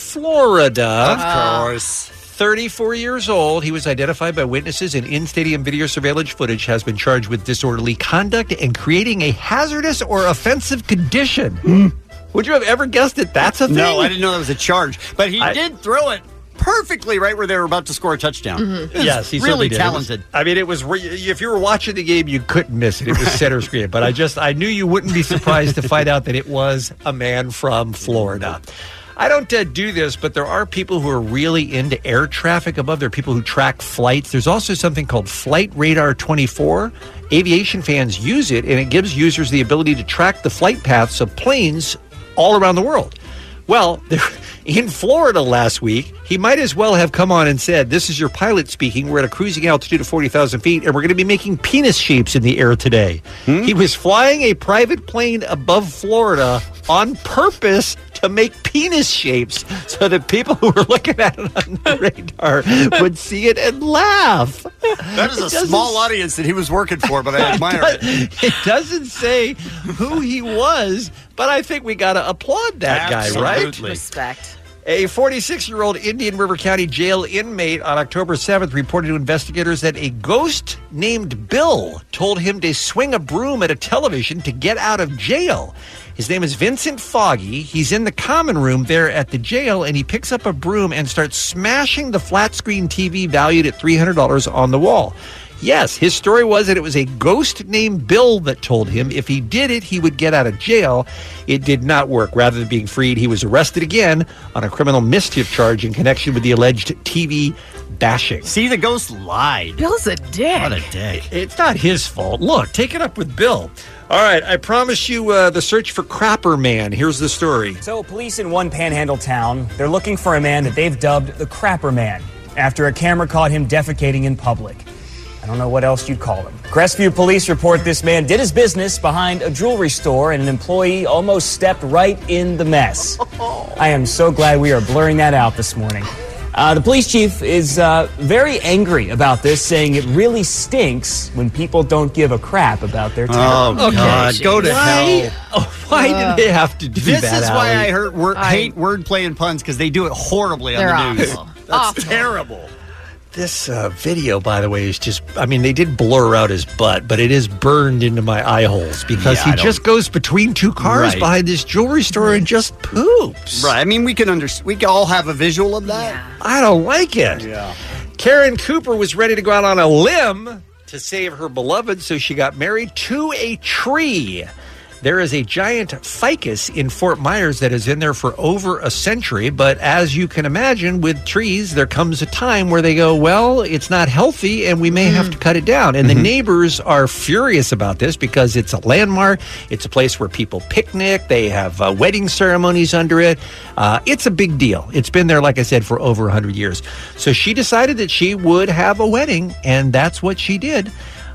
Florida. Of course. 34 years old. He was identified by witnesses, and in-stadium video surveillance footage has been charged with disorderly conduct and creating a hazardous or offensive condition. Would you have ever guessed that that's a thing? No, I didn't know that was a charge. But he did throw it perfectly right where they were about to score a touchdown. Yes, he really certainly did. talented. It was if you were watching the game, you couldn't miss it. It was center screen. But I knew you wouldn't be surprised to find out that it was a man from Florida. I don't do this, but there are people who are really into air traffic above. There are people who track flights. There's also something called Flight Radar 24. Aviation fans use it, and it gives users the ability to track the flight paths of planes all around the world. Well, in Florida last week, he might as well have come on and said, "This is your pilot speaking. We're at a cruising altitude of 40,000 feet, and we're going to be making penis shapes in the air today." He was flying a private plane above Florida on purpose to make penis shapes so that people who were looking at it on the radar would see it and laugh. That is a small audience that he was working for, but I admire it. It doesn't say who he was, but I think we got to applaud that guy, right? Respect. A 46-year-old Indian River County jail inmate on October 7th reported to investigators that a ghost named Bill told him to swing a broom at a television to get out of jail. His name is Vincent Foggy. He's in the common room there at the jail, and he picks up a broom and starts smashing the flat-screen TV valued at $300 on the wall. Yes, his story was that it was a ghost named Bill that told him if he did it, he would get out of jail. It did not work. Rather than being freed, he was arrested again on a criminal mischief charge in connection with the alleged TV bashing. See, the ghost lied. Bill's a dick. What a dick. It's not his fault. Look, take it up with Bill. All right, I promise you the search for Crapper Man. Here's the story. So police in one panhandle town, they're looking for a man that they've dubbed the Crapper Man after a camera caught him defecating in public. I don't know what else you'd call him. Crestview police report this man did his business behind a jewelry store and an employee almost stepped right in the mess. I am so glad we are blurring that out this morning. The police chief is very angry about this, saying it really stinks when people don't give a crap about their town. Oh, God. Go to hell. Why did they have to do This that, is why Allie? I hate wordplay and puns, because they do it horribly on the news. That's terrible. This video, by the way, is just, they did blur out his butt, but it is burned into my eye holes because he just goes between two cars behind this jewelry store and just poops. Right. We can all have a visual of that. Yeah. I don't like it. Yeah. Karen Cooper was ready to go out on a limb to save her beloved, so she got married to a tree. There is a giant ficus in Fort Myers that is in there for over a century, but as you can imagine, with trees, there comes a time where they go, well, it's not healthy, and we may have to cut it down. And the neighbors are furious about this because it's a landmark. It's a place where people picnic. They have wedding ceremonies under it. It's a big deal. It's been there, like I said, for over 100 years. So she decided that she would have a wedding, and that's what she did.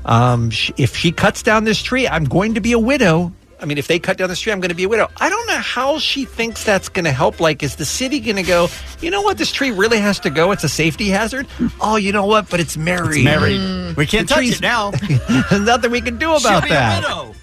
If she cuts down this tree, I'm going to be a widow. If they cut down the tree, I'm going to be a widow. I don't know how she thinks that's going to help. Like, is the city going to go, you know what, this tree really has to go? It's a safety hazard? Oh, you know what, but it's married. It's married. We can't touch it now. There's nothing we can do about She'll be that. a widow.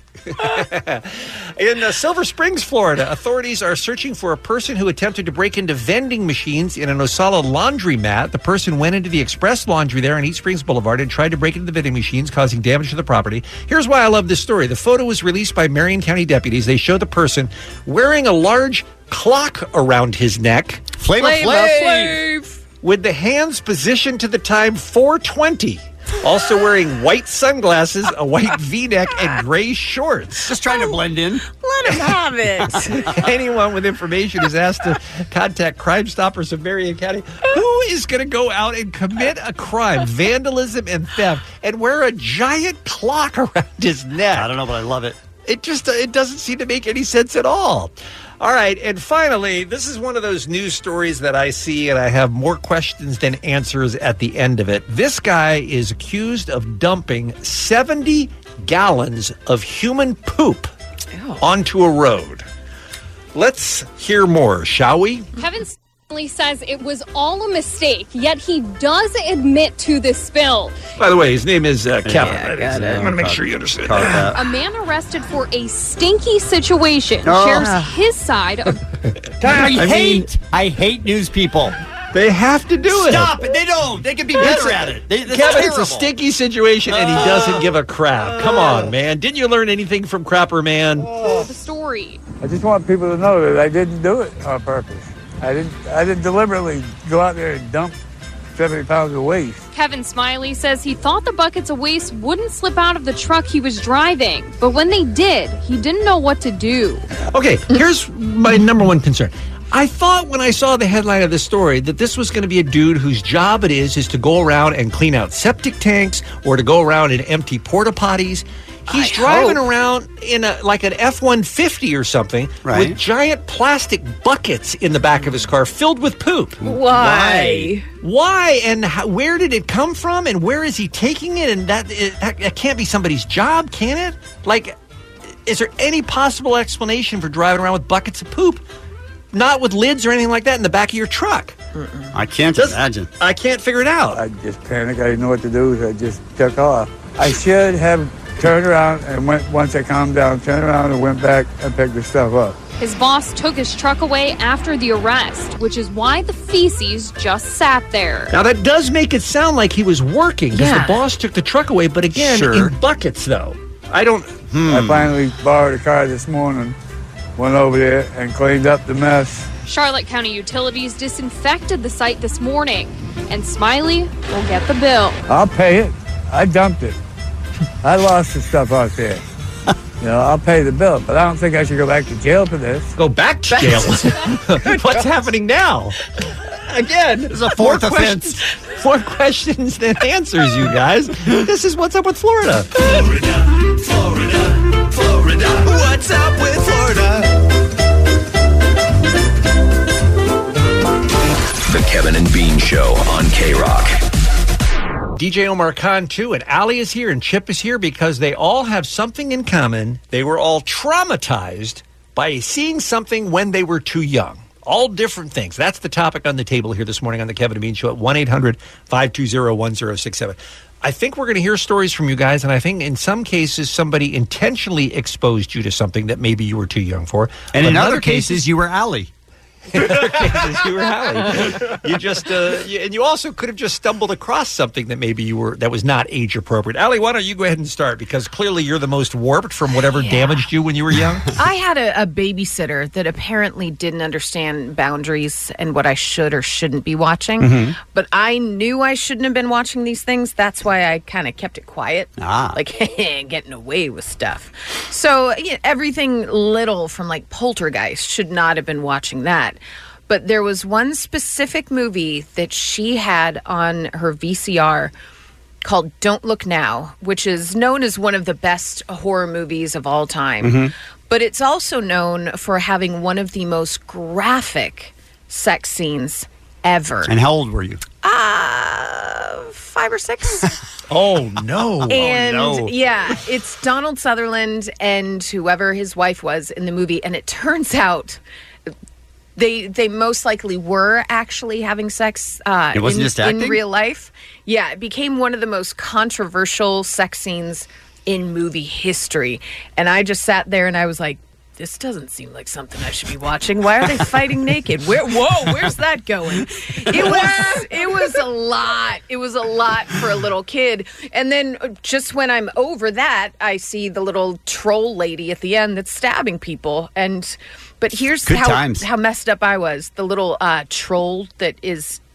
In Silver Springs, Florida, authorities are searching for a person who attempted to break into vending machines in an Osala laundromat. The person went into the Express Laundry there on East Springs Boulevard and tried to break into the vending machines, causing damage to the property. Here's why I love this story. The photo was released by Marion County deputies. They show the person wearing a large clock around his neck. Flavor Flav. with the hands positioned to the time 4:20. Also wearing white sunglasses, a white V-neck, and gray shorts. Just trying to blend in. Let him have it. Anyone with information is asked to contact Crime Stoppers of Marion County. Who is going to go out and commit a crime, vandalism, and theft, and wear a giant clock around his neck? I don't know, but I love it. It doesn't seem to make any sense at all. All right, and finally, this is one of those news stories that I see, and I have more questions than answers at the end of it. This guy is accused of dumping 70 gallons of human poop onto a road. Let's hear more, shall we? Kevin Smiley says it was all a mistake, yet he does admit to the spill. By the way, his name is Kevin. I I'm going to make sure you understand. A man arrested for a stinky situation Oh. shares his side of... I hate news people. They have to do it. Stop it. They don't. They can be better at it. That's Kevin, it's terrible. a stinky situation, and he doesn't give a crap. Come on, man. Didn't you learn anything from Crapper Man? The story. I just want people to know that I didn't do it on purpose. I didn't deliberately go out there and dump 70 pounds of waste. Kevin Smiley says he thought the buckets of waste wouldn't slip out of the truck he was driving, but when they did, he didn't know what to do. Okay, here's my number one concern. I thought when I saw the headline of this story that this was going to be a dude whose job it is to go around and clean out septic tanks or to go around and empty porta potties. He's driving around in like an F-150 or something with giant plastic buckets in the back of his car filled with poop. Why? Why? And where did it come from? And where is he taking it? And that can't be somebody's job, can it? Like, is there any possible explanation for driving around with buckets of poop? Not with lids or anything like that in the back of your truck. I can't imagine. I can't figure it out. I just panicked. I didn't know what to do, so I just took off. I should have turned around and once I calmed down, turned around and went back and picked the stuff up. His boss took his truck away after the arrest, which is why the feces just sat there. Now, that does make it sound like he was working because the boss took the truck away, but again, in buckets, though. I don't... I finally borrowed a car this morning, went over there and cleaned up the mess. Charlotte County Utilities disinfected the site this morning, and Smiley will get the bill. I'll pay it. I dumped it. I lost the stuff out there. I'll pay the bill, but I don't think I should go back to jail for this. Go back to jail? What's happening now? Again, it's a fourth offense. More questions than answers, you guys. This is What's Up with Florida. Florida. What's up with Florida? The Kevin and Bean Show on K-Rock. DJ Omar Khan, too, and Ali is here, and Chip is here because they all have something in common. They were all traumatized by seeing something when they were too young. All different things. That's the topic on the table here this morning on the Kevin and Bean Show at 1-800-520-1067. I think we're going to hear stories from you guys, and I think in some cases somebody intentionally exposed you to something that maybe you were too young for. And in other cases, you were Ali. In other cases, you were Hallie. You just, and you also could have just stumbled across something that maybe that was not age appropriate. Allie, why don't you go ahead and start? Because clearly you're the most warped from whatever damaged you when you were young. I had a babysitter that apparently didn't understand boundaries and what I should or shouldn't be watching. Mhm. But I knew I shouldn't have been watching these things. That's why I kind of kept it quiet. Like, getting away with stuff. So everything little from like Poltergeist should not have been watching that. But there was one specific movie that she had on her VCR called Don't Look Now, which is known as one of the best horror movies of all time. Mhm. But it's also known for having one of the most graphic sex scenes ever. And how old were you? 5 or 6. Oh, no. And yeah, it's Donald Sutherland and whoever his wife was in the movie. And it turns out they most likely were actually having sex It wasn't just acting? in real life. Yeah, it became one of the most controversial sex scenes in movie history. And I just sat there and I was like, this doesn't seem like something I should be watching. Why are they fighting naked? Where's that going? It was a lot. It was a lot for a little kid. And then just when I'm over that, I see the little troll lady at the end that's stabbing people. But here's Good times. how messed up I was. The little troll that is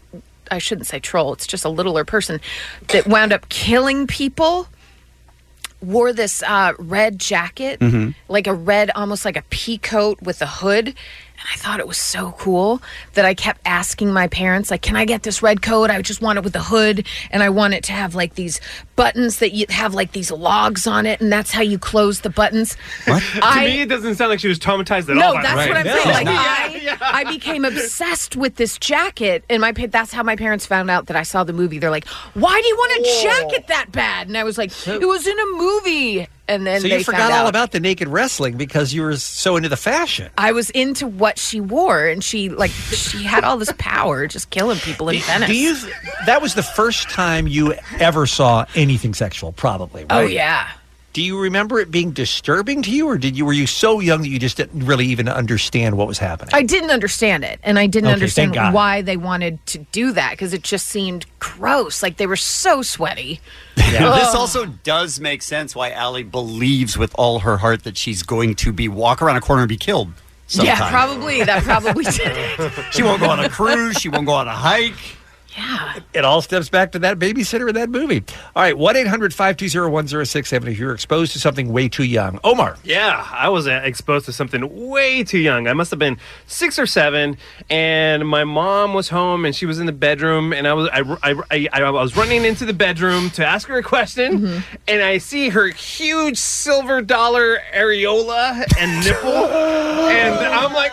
I shouldn't say troll, it's just a littler person that wound up killing people, wore this red jacket, like a red, almost like a pea coat with a hood. And I thought it was so cool that I kept asking my parents, like, can I get this red coat? I just want it with the hood, and I want it to have, like, these buttons that you have, like, these logs on it, and that's how you close the buttons. What? To me, it doesn't sound like she was traumatized at all. No, that's what I'm saying. Like, I became obsessed with this jacket, and that's how my parents found out that I saw the movie. They're like, why do you want a jacket that bad? And I was like, it was in a movie. And then so they you forgot all about the naked wrestling because you were so into the fashion. I was into what she wore, and she had all this power, just killing people in Venice. That was the first time you ever saw anything sexual, probably, right? Oh, yeah. Do you remember it being disturbing to you, or were you so young that you just didn't really even understand what was happening? I didn't understand it, and I didn't understand why they wanted to do that, because it just seemed gross. Like, they were so sweaty. Yeah. This also does make sense why Allie believes with all her heart that she's going to walk around a corner and be killed sometime. Yeah, probably. That probably did it. She won't go on a cruise. She won't go on a hike. Yeah. It all steps back to that babysitter in that movie. All right, 1-800-520-1067 if you're exposed to something way too young. Omar. Yeah, I was exposed to something way too young. I must have been 6 or 7, and my mom was home, and she was in the bedroom, and I was running into the bedroom to ask her a question, and I see her huge silver dollar areola and nipple, and I'm like,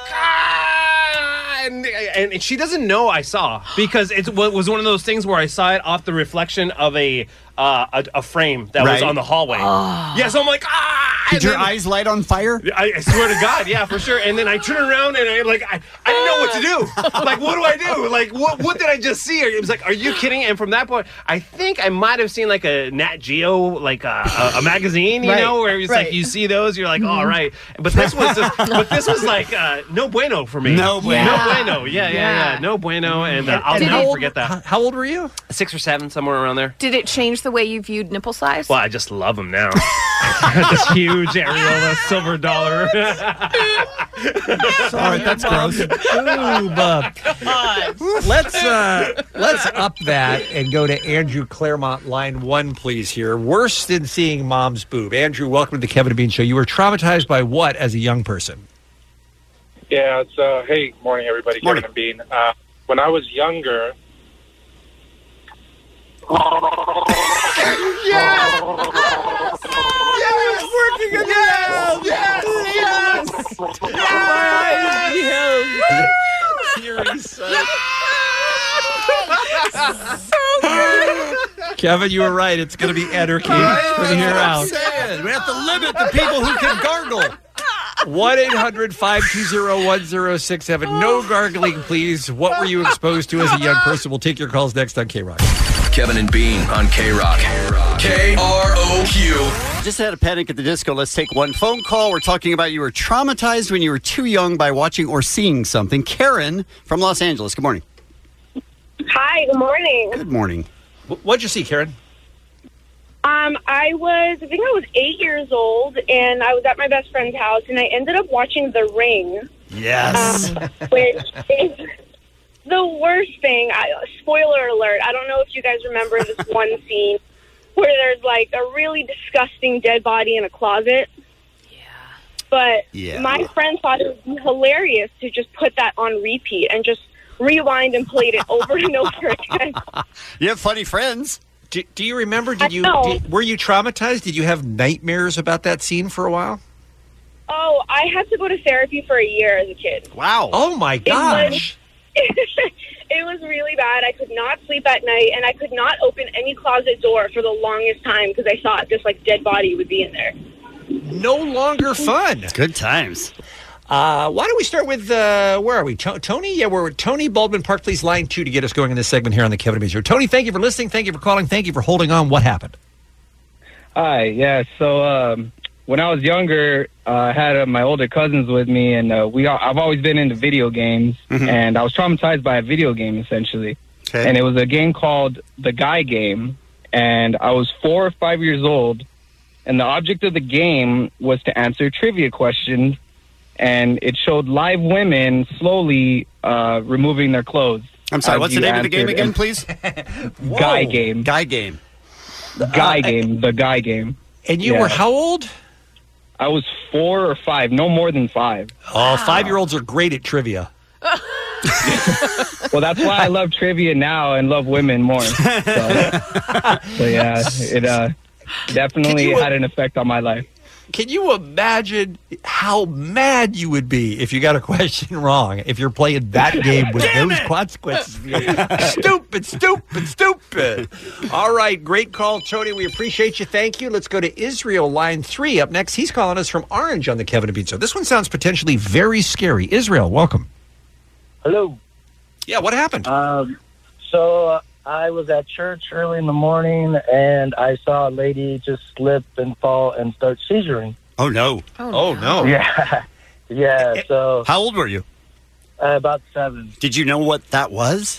and she doesn't know I saw, because it was one of those things where I saw it off the reflection of a frame that was on the hallway. Yeah, so I'm like, Did your eyes light on fire? I swear to God, yeah, for sure. And then I turn around and I didn't know what to do. Like, what do I do? Like, what did I just see? It was like, are you kidding? And from that point, I think I might have seen like a Nat Geo, like a magazine, you know, where it's like you see those, you're like, all right. But this was like no bueno for me. No bueno. No bueno. Yeah. No bueno. And I'll never forget that. How old were you? 6 or 7, somewhere around there. Did it change the way you viewed nipple size? Well, I just love them now. This huge areola, silver dollar. Sorry, that's gross. Let's up that and go to Andrew Claremont, line 1, please. Here, worse than seeing mom's boob. Andrew, welcome to the Kevin and Bean Show. You were traumatized by what as a young person? Yeah, it's hey, morning everybody, Morning. Kevin and Bean. When I was younger. Yes! Yes! Working again! Yes! Kevin, you were right. It's going to be anarchy from here out. We have to limit the people who can gargle. 1-800-520-1067. No gargling, please. What were you exposed to as a young person? We'll take your calls next on K-Rock. Kevin and Bean on K-Rock. KROQ. Just had a Panic at the Disco. Let's take one phone call. We're talking about you were traumatized when you were too young by watching or seeing something. Karen from Los Angeles. Good morning. Hi, good morning. Good morning. What'd you see, Karen? I think I was 8 years old, and I was at my best friend's house, and I ended up watching The Ring. Yes. Which is the worst thing. Spoiler alert. I don't know if you guys remember this one scene where there's like a really disgusting dead body in a closet. But my friend thought it would be hilarious to just put that on repeat and just rewind and played it over and over again. You have funny friends. Do you remember? Were you traumatized? Did you have nightmares about that scene for a while? Oh, I had to go to therapy for a year as a kid. Wow. Oh, my gosh. It was really bad. I could not sleep at night, and I could not open any closet door for the longest time because I thought this dead body would be in there. No longer fun. Good times. Why don't we start with, where are we? Tony? Yeah, we're with Tony Baldwin Park, please, line 2 to get us going in this segment here on the Kevin and Bean Show. Tony, thank you for listening. Thank you for calling. Thank you for holding on. What happened? Hi, yeah. So when I was younger, I had my older cousins with me, and I've always been into video games, and I was traumatized by a video game, essentially. Okay. And it was a game called The Guy Game, and I was 4 or 5 years old, and the object of the game was to answer trivia questions, and it showed live women slowly removing their clothes. I'm sorry, what's the name of the game again, please? Guy Game. Guy Game. The Guy Game. And you were how old? I was 4 or 5, no more than 5. Oh, 5-year-olds are great at trivia. Well, that's why I love trivia now and love women more. So yeah, it definitely had an effect on my life. Can you imagine how mad you would be if you got a question wrong, if you're playing that game with those consequences? Stupid. All right, great call, Tony. We appreciate you. Thank you. Let's go to Israel, line 3. Up next, he's calling us from Orange on the Kevin and Bean Show. This one sounds potentially very scary. Israel, welcome. Hello. Yeah, what happened? So I was at church early in the morning, and I saw a lady just slip and fall and start seizuring. Oh, no. Oh, no. Yeah, so... How old were you? About 7. Did you know what that was?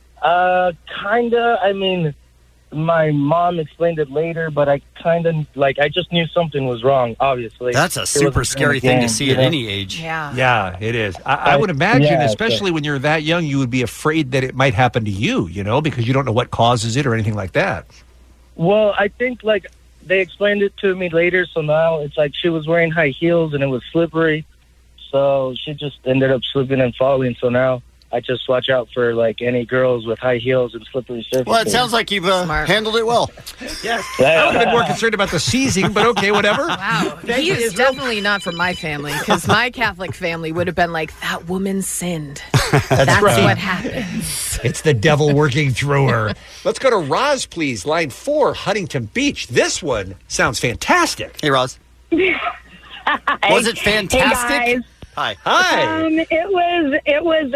Kinda. I mean, my mom explained it later, but I I just knew something was wrong, obviously. That's a super scary thing to see at any age. Yeah, it is. I would imagine, especially when you're that young, you would be afraid that it might happen to you, because you don't know what causes it or anything like that. Well, I think, they explained it to me later, so now it's like she was wearing high heels and it was slippery, so she just ended up slipping and falling, so now I just watch out for, any girls with high heels and slippery surfaces. Well, it sounds like you've handled it well. Yes. I would have been more concerned about the seizing, but okay, whatever. Wow. He is definitely not from my family, because my Catholic family would have been like, that woman sinned. That's right. what happens. It's the devil working through her. Let's go to Roz, please. Line 4, Huntington Beach. This one sounds fantastic. Hey, Roz. Was it fantastic? Hey, guys. Hi. It was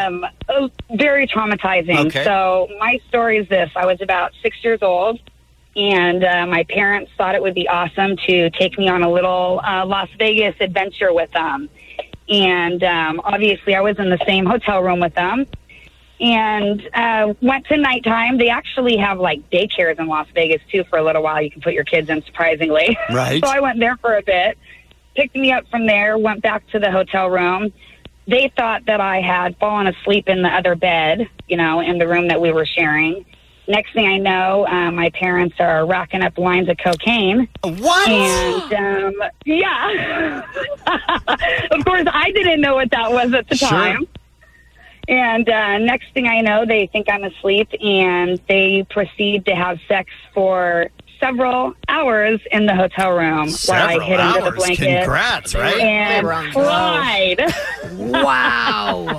very traumatizing. Okay. So my story is this. I was about 6 years old, and my parents thought it would be awesome to take me on a little Las Vegas adventure with them. And obviously I was in the same hotel room with them. And went to nighttime. They actually have, daycares in Las Vegas, too, for a little while. You can put your kids in, surprisingly. Right. So I went there for a bit. Picked me up from there, went back to the hotel room. They thought that I had fallen asleep in the other bed, in the room that we were sharing. Next thing I know, my parents are racking up lines of cocaine. What? And, yeah. Of course, I didn't know what that was at the time. And next thing I know, they think I'm asleep, and they proceed to have sex for several hours in the hotel room while I hid under the blanket. Congrats, right? And cried. Wow.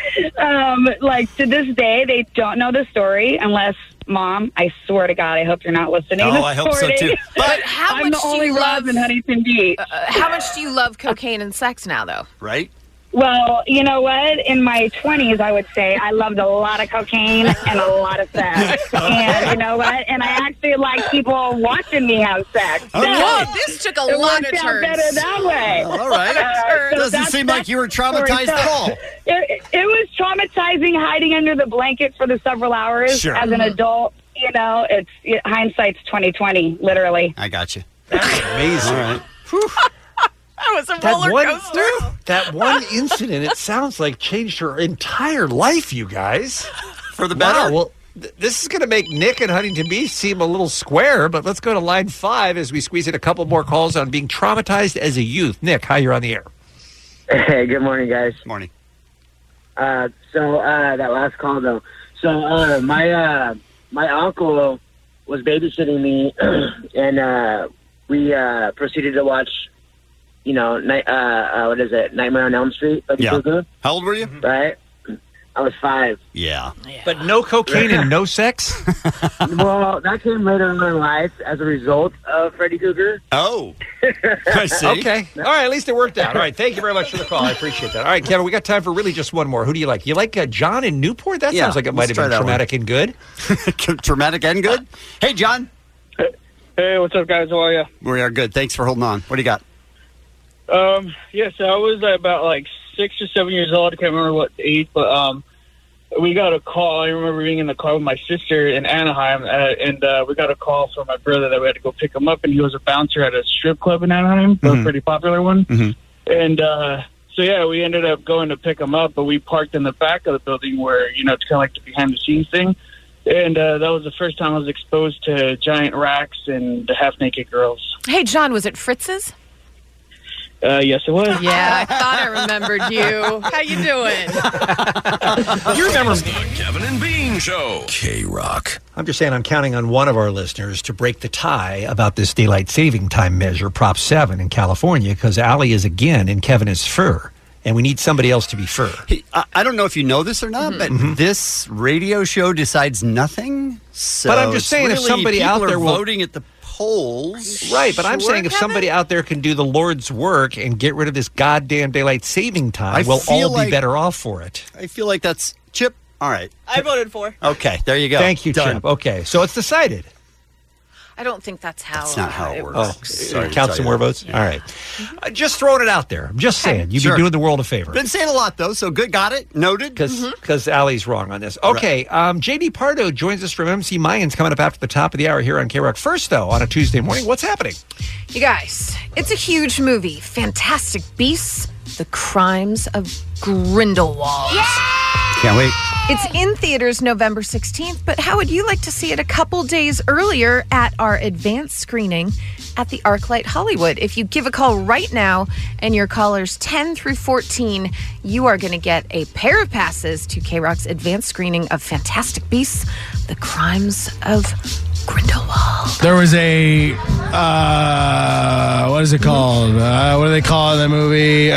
To this day, they don't know the story unless, Mom, I swear to God, I hope you're not listening. Oh, I hope so, too. But how I'm much the do only you Roz in Huntington Beach. How much do you love cocaine and sex now, though? Right? Well, you know what? In my 20s, I would say I loved a lot of cocaine and a lot of sex. And you know what? And I actually like people watching me have sex. Whoa, this took a lot of turns. Better that way. All right. Doesn't seem like you were traumatized at all. It was traumatizing hiding under the blanket for the several hours. Sure. As an adult, hindsight's 20/20, literally. I got you. That's amazing. All right. That was a roller coaster. That one incident, it sounds like changed her entire life, you guys. For the better. Wow, well, this is going to make Nick and Huntington Beach seem a little square, but let's go to line 5 as we squeeze in a couple more calls on being traumatized as a youth. Nick, hi, you're on the air. Hey, good morning, guys. Morning. That last call, though. So, my uncle was babysitting me, and we proceeded to watch Nightmare on Elm Street. Yeah. How old were you? Right. I was 5. Yeah. But no cocaine and no sex? Well, that came later in my life as a result of Freddy Krueger. Oh. I see. Okay. All right, at least it worked out. All right, thank you very much for the call. I appreciate that. All right, Kevin, we got time for really just one more. Who do you like? You like John in Newport? That sounds like it might have been traumatic and good. Traumatic and good? Hey, John. Hey, what's up, guys? How are you? We are good. Thanks for holding on. What do you got? So I was about 6 or 7 years old. I can't remember what age, but we got a call. I remember being in the car with my sister in Anaheim, and we got a call from my brother that we had to go pick him up, and he was a bouncer at a strip club in Anaheim, a pretty popular one. Mm-hmm. And So yeah, we ended up going to pick him up, but we parked in the back of the building where, it's kind of like the behind the scenes thing. And that was the first time I was exposed to giant racks and the half naked girls. Hey, John, was it Fritz's? Yes, it was. Yeah, I thought I remembered you. How you doing? You remember The Kevin and Bean Show. K-Rock. I'm just saying I'm counting on one of our listeners to break the tie about this daylight saving time measure, Prop 7 in California, because Allie is again and Kevin is fur, and we need somebody else to be fur. I don't know if you know this or not, but this radio show decides nothing. So But I'm just saying if really, somebody out people there are will- voting at the polls. Right, but I'm saying if somebody out there can do the Lord's work and get rid of this goddamn daylight saving time, we'll all be better off for it. I feel like that's Chip. All right. I voted for. Okay, there you go. Thank you, Done. Chip. Okay, so it's decided. I don't think that's how. That's not how it works. Oh, Sorry to count tell some you more that. votes? All right. Just throwing it out there. I'm just saying. You've Sure. been doing the world a favor. Been saying a lot, though, so good. Got it. Noted. Because Allie's wrong on this. Okay, J.D. Pardo joins us from MC Mayans coming up after the top of the hour here on K-Rock. First, though, on a Tuesday morning, what's happening? You guys, it's a huge movie. Fantastic Beasts, The Crimes of Grindelwald. Can't wait. It's in theaters November 16th, but how would you like to see it a couple days earlier at our advanced screening at the ArcLight Hollywood? If you give a call right now and your callers 10 through 14, you are going to get a pair of passes to K-Rock's advanced screening of Fantastic Beasts, The Crimes of Grindelwald. There was a, what is it called? What do they call it in the movie?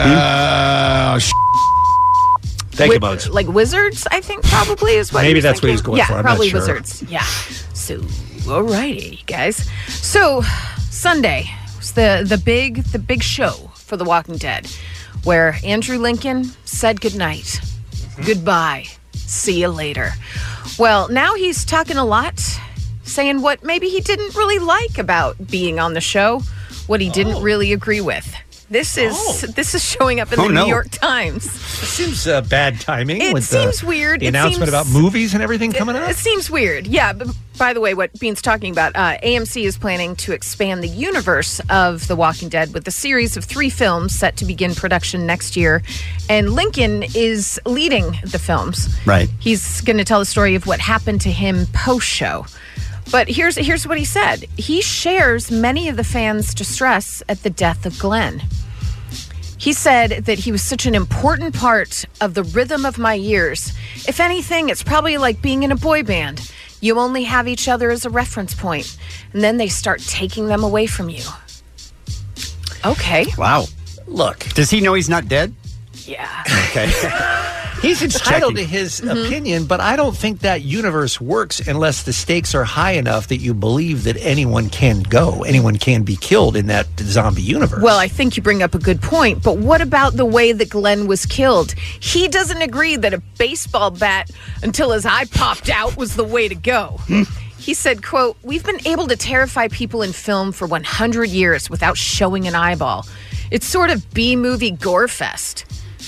Thank you, Bones. Like wizards, I think probably is what Maybe he was that's what thinking. he's going yeah, for. I'm probably not sure. wizards. Yeah. So, alrighty, guys. So, Sunday was the big show for The Walking Dead, where Andrew Lincoln said goodnight, goodbye, see you later. Well, now he's talking a lot, saying what maybe he didn't really like about being on the show, what he didn't really agree with. This is showing up in the New York Times. It seems bad timing. It with seems weird. The It announcement seems- about movies and everything coming up. It seems weird. Yeah. But by the way, what Bean's talking about, AMC is planning to expand the universe of The Walking Dead with a series of 3 films set to begin production next year. And Lincoln is leading the films. Right. He's going to tell the story of what happened to him post-show. But here's what he said. He shares many of the fans' distress at the death of Glenn. He said that he was such an important part of the rhythm of my years. If anything, it's probably like being in a boy band. You only have each other as a reference point, and then they start taking them away from you. Okay. Wow. Look. Does he know he's not dead? Yeah. Okay. He's entitled to Checking. his opinion, but I don't think that universe works unless the stakes are high enough that you believe that anyone can be killed in that zombie universe. Well, I think you bring up a good point, but what about the way that Glenn was killed? He doesn't agree that a baseball bat until his eye popped out was the way to go. He said, quote, "We've been able to terrify people in film for 100 years without showing an eyeball. It's sort of B-movie gore fest."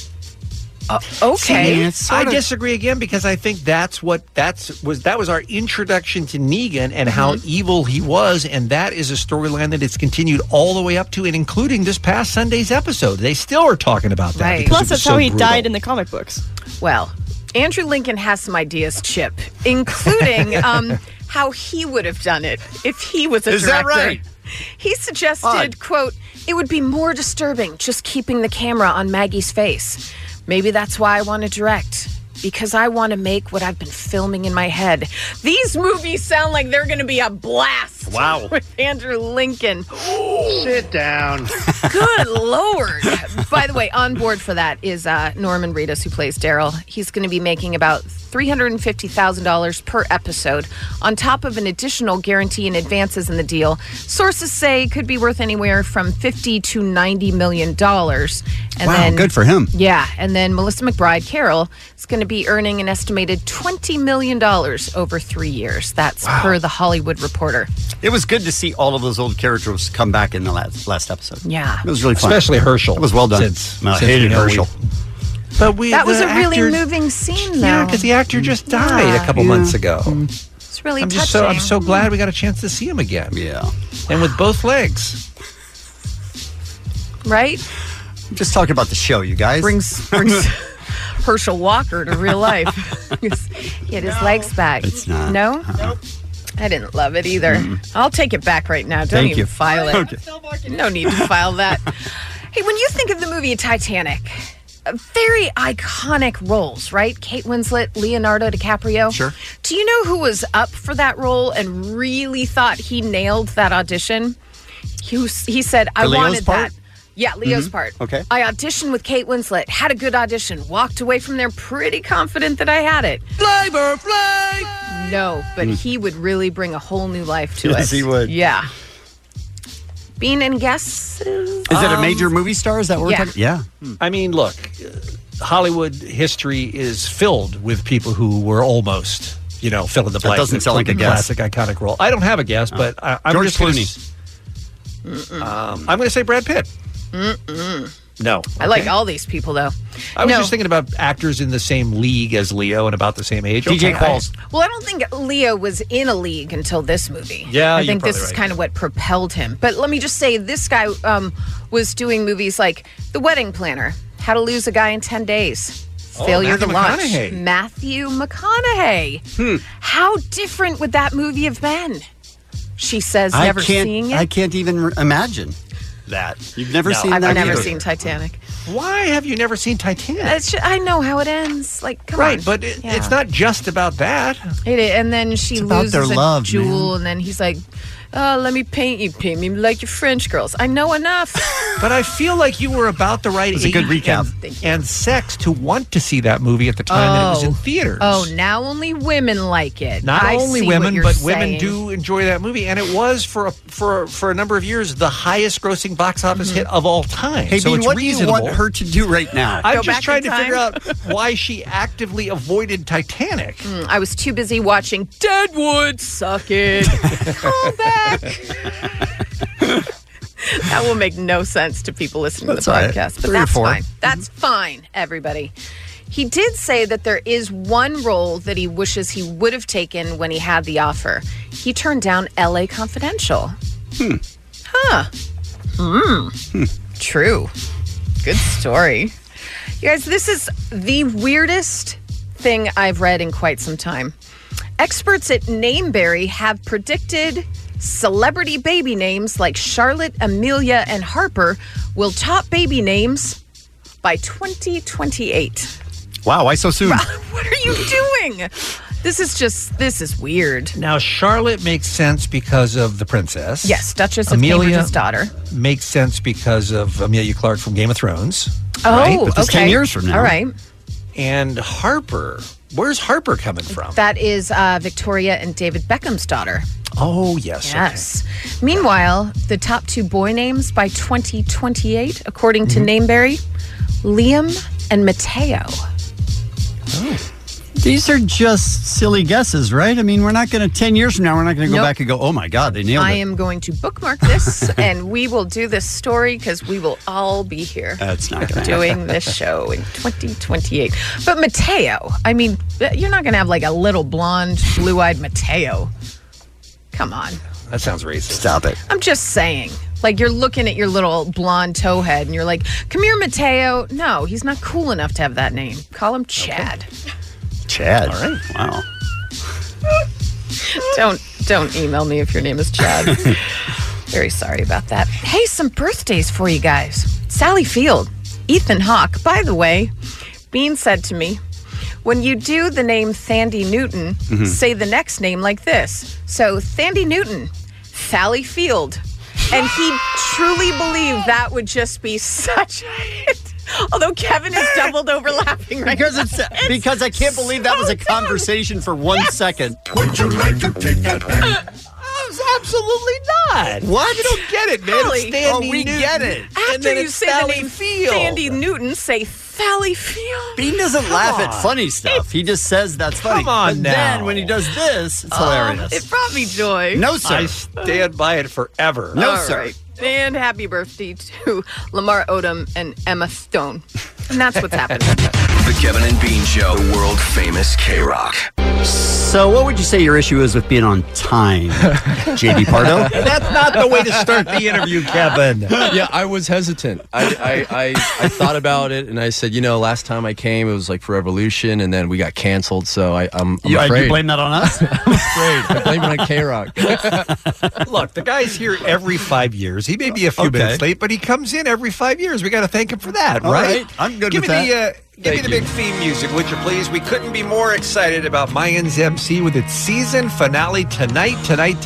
Okay. I disagree again because I think that was our introduction to Negan and how evil he was, and that is a storyline that it's continued all the way up to and including this past Sunday's episode. They still are talking about that. Right. because Plus, it was that's so how he brutal. died in the comic books. Well, Andrew Lincoln has some ideas, Chip, including how he would have done it if he was a Is that director. right? He suggested, Odd. quote, "It would be more disturbing just keeping the camera on Maggie's face. Maybe that's why I want to direct. Because I want to make what I've been filming in my head." These movies sound like they're going to be a blast. Wow. With Andrew Lincoln. Sit down. Good Lord. By the way, on board for that is Norman Reedus, who plays Daryl. He's going to be making about $350,000 per episode, on top of an additional guarantee and advances in the deal. Sources say it could be worth anywhere from $50 to $90 million. And Wow, good for him. Yeah, and then Melissa McBride Carroll is going to be earning an estimated $20 million over 3 years. That's per The Hollywood Reporter. It was good to see all of those old characters come back in the last episode. Yeah. It was really fun. Especially Herschel. It was well done. Since I hated we know Herschel. But That was the a really actor- moving scene, though. Yeah, because the actor just died a couple months ago. It's really I'm touching. so glad we got a chance to see him again. Yeah. And with both legs. Right? I'm just talking about the show, you guys. Brings Herschel Walker to real life. He had his legs back. It's not. No? I didn't love it either. I'll take it back right now. Don't Thank even you. file it. Okay. No need to file that. Hey, when you think of the movie Titanic, very iconic roles, right? Kate Winslet, Leonardo DiCaprio. Sure. Do you know who was up for that role and really thought he nailed that audition? He said, I Leo's wanted part? that. Yeah, Leo's part. Okay. I auditioned with Kate Winslet, had a good audition, walked away from there pretty confident that I had it. Flavor Flav! No, but he would really bring a whole new life to it. Yes, he would. Yeah. Being in guesses? Is it a major movie star? Is that what we're talking? Yeah. I mean, look, Hollywood history is filled with people who were almost, fill in the blank. doesn't sound like a guess. Classic, iconic role. I don't have a guess, but I'm George just gonna Clooney. I'm going to say Brad Pitt. No. I like all these people, though. I was just thinking about actors in the same league as Leo and about the same age. DJ Qualls. Well, I don't think Leo was in a league until this movie. Yeah, I think you're this is probably kind of what propelled him. But let me just say, this guy was doing movies like The Wedding Planner, How to Lose a Guy in 10 Days, Failure to Launch. Matthew McConaughey. How different would that movie have been? She says, never seeing it. I can't even imagine that. You've never seen that? I've never either. seen Titanic. Why have you never seen Titanic? I know how it ends. Like, come on. Right, but it's not just about that. And then she about loses their a love, jewel, man. and then he's like, "Oh, let me paint you. Paint me like your French girls. I know enough." But I feel like you were about the right That's a age good recap. and sex to want to see that movie at the time that it was in theaters. Oh, now only women like it. Not I only see what women, you're but women saying. do enjoy that movie, and it was for a number of years the highest-grossing box office hit of all time. Hey, so Bean, it's what do you reasonable. want her to do right now? I'm Go just back trying in to figure time? out why she actively avoided Titanic. I was too busy watching Deadwood. Suck it. Call back. That will make no sense to people listening That's to the all right. podcast, but 3 or that's 4. fine. That's fine, everybody. He did say that there is one role that he wishes he would have taken when he had the offer. He turned down L.A. Confidential. Huh. True. Good story. You guys, this is the weirdest thing I've read in quite some time. Experts at Nameberry have predicted celebrity baby names like Charlotte, Amelia, and Harper will top baby names by 2028. Wow, why so soon? What are you doing? This is weird. Now, Charlotte makes sense because of the princess. Yes, Duchess of Amelia Cambridge's daughter. makes sense because of Amelia Clark from Game of Thrones. Oh, right? But that's okay. 10 years from now. All right. And Harper, where's Harper coming from? That is Victoria and David Beckham's daughter. Oh, yes. Yes. Meanwhile, the top 2 boy names by 2028, according to Nameberry, Liam and Mateo. These are just silly guesses, right? I mean, we're not going to, 10 years from now, we're not going to go Nope. back and go, oh my God, they nailed I it. am going to bookmark this, and we will do this story because we will all be here. That's not going to doing this show in 2028. But Mateo, I mean, you're not going to have like a little blonde, blue-eyed Mateo. Come on. That sounds racist. Stop it. I'm just saying. Like, you're looking at your little blonde towhead, and you're like, come here, Mateo. No, he's not cool enough to have that name. Call him Chad. Chad. All right. Wow. Don't email me if your name is Chad. Very sorry about that. Hey, some birthdays for you guys. Sally Field, Ethan Hawke. By the way, Bean said to me, when you do the name Thandie Newton, say the next name like this. So, Thandie Newton, Sally Field. And he truly believed that would just be such a hit. Although Kevin is doubled over laughing right Because now. because I can't believe that was a conversation for 1 second. Would you like to take that back? Absolutely not. What? You don't get it, man. Really? It's Thandie Oh, we Newton. get it. And After then you it's say the Sally name Field. Thandie Newton, say Sally Field. Bean doesn't laugh at funny stuff. He just says that's funny. Come on but now. then when he does this, it's hilarious. It brought me joy. No, sir. I stand by it forever. No, All sir. right. And happy birthday to Lamar Odom and Emma Stone. And that's what's happening. The Kevin and Bean Show, world famous K-Rock. So, what would you say your issue is with being on time, JD Pardo? That's not the way to start the interview, Kevin. Yeah, I was hesitant. I thought about it, and I said, last time I came, it was like for Evolution, and then we got canceled. So I'm afraid. You blame that on us? I'm afraid. I blame it on K-Rock. Look, the guy's here every 5 years. He may be a few minutes late, but he comes in every 5 years. We got to thank him for that, All right? I'm good Give with me that. Give me the big theme music, would you please? We couldn't be more excited about Mayans MC with its season finale tonight,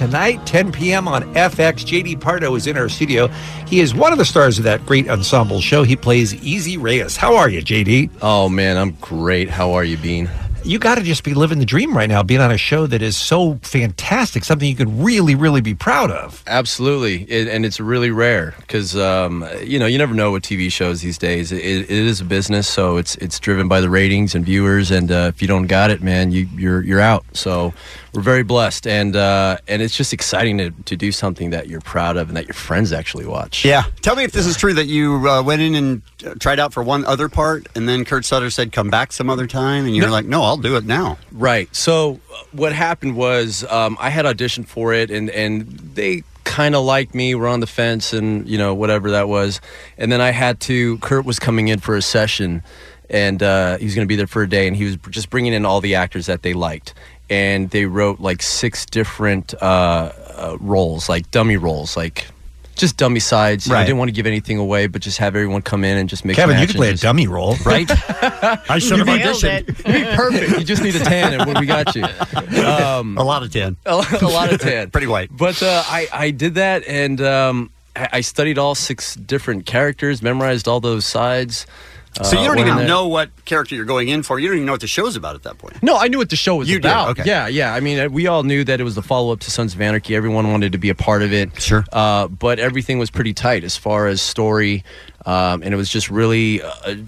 10 p.m. on FX. JD Pardo is in our studio. He is one of the stars of that great ensemble show. He plays Easy Reyes. How are you, JD? Oh, man, I'm great. How are you, Bean? You got to just be living the dream right now, being on a show that is so fantastic, something you could really, really be proud of. Absolutely. And it's really rare because, you never know with TV shows these days. It is a business, so it's driven by the ratings and viewers. And if you don't got it, man, you're out. So we're very blessed. And it's just exciting to do something that you're proud of and that your friends actually watch. Yeah. Tell me if this is true that you went in and tried out for one other part, and then Kurt Sutter said, come back some other time. And you're like, no, I'll do it now. Right. So what happened was I had auditioned for it, and they kind of liked me. We're on the fence and, whatever that was. And then Kurt was coming in for a session, and he was going to be there for a day, and he was just bringing in all the actors that they liked. And they wrote like 6 different roles, like dummy roles, like just dummy sides. I didn't want to give anything away, but just have everyone come in and just make Kevin, you could play a dummy role. Right? I should have auditioned. You'd be perfect. You just need a tan, and we got you. A lot of tan. A lot of tan. Pretty white. But I did that, and I studied all 6 different characters, memorized all those sides. So you don't even know what character you're going in for. You don't even know what the show's about at that point. No, I knew what the show was about. Did? Okay. Yeah. I mean, we all knew that it was the follow-up to Sons of Anarchy. Everyone wanted to be a part of it. Sure. But everything was pretty tight as far as story. And it was just really,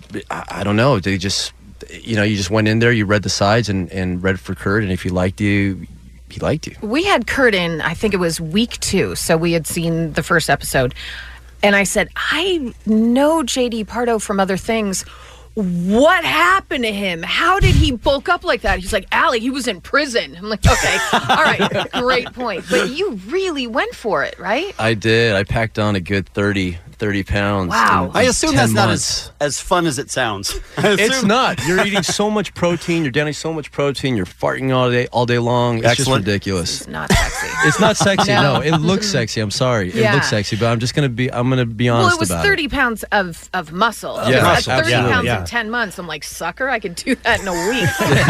I don't know. They just, you just went in there, you read the sides and read for Kurt. And if he liked you, he liked you. We had Kurt in, I think it was week 2. So we had seen the first episode. And I said, I know JD Pardo from other things. What happened to him? How did he bulk up like that? He's like, Allie, he was in prison. I'm like, okay, all right, great point. But you really went for it, right? I did. I packed on a good 30 pounds. Wow. I assume that's not as fun as it sounds. It's not. You're eating so much protein. You're down so much protein. You're farting all day long. It's just ridiculous. It's not sexy. It's not sexy. No, it looks sexy. I'm sorry. It looks sexy, but I'm going to be honest about it. Well, it was 30 pounds of muscle. Yeah, at 30 pounds yeah. in 10 months. I'm like, sucker, I could do that in a week.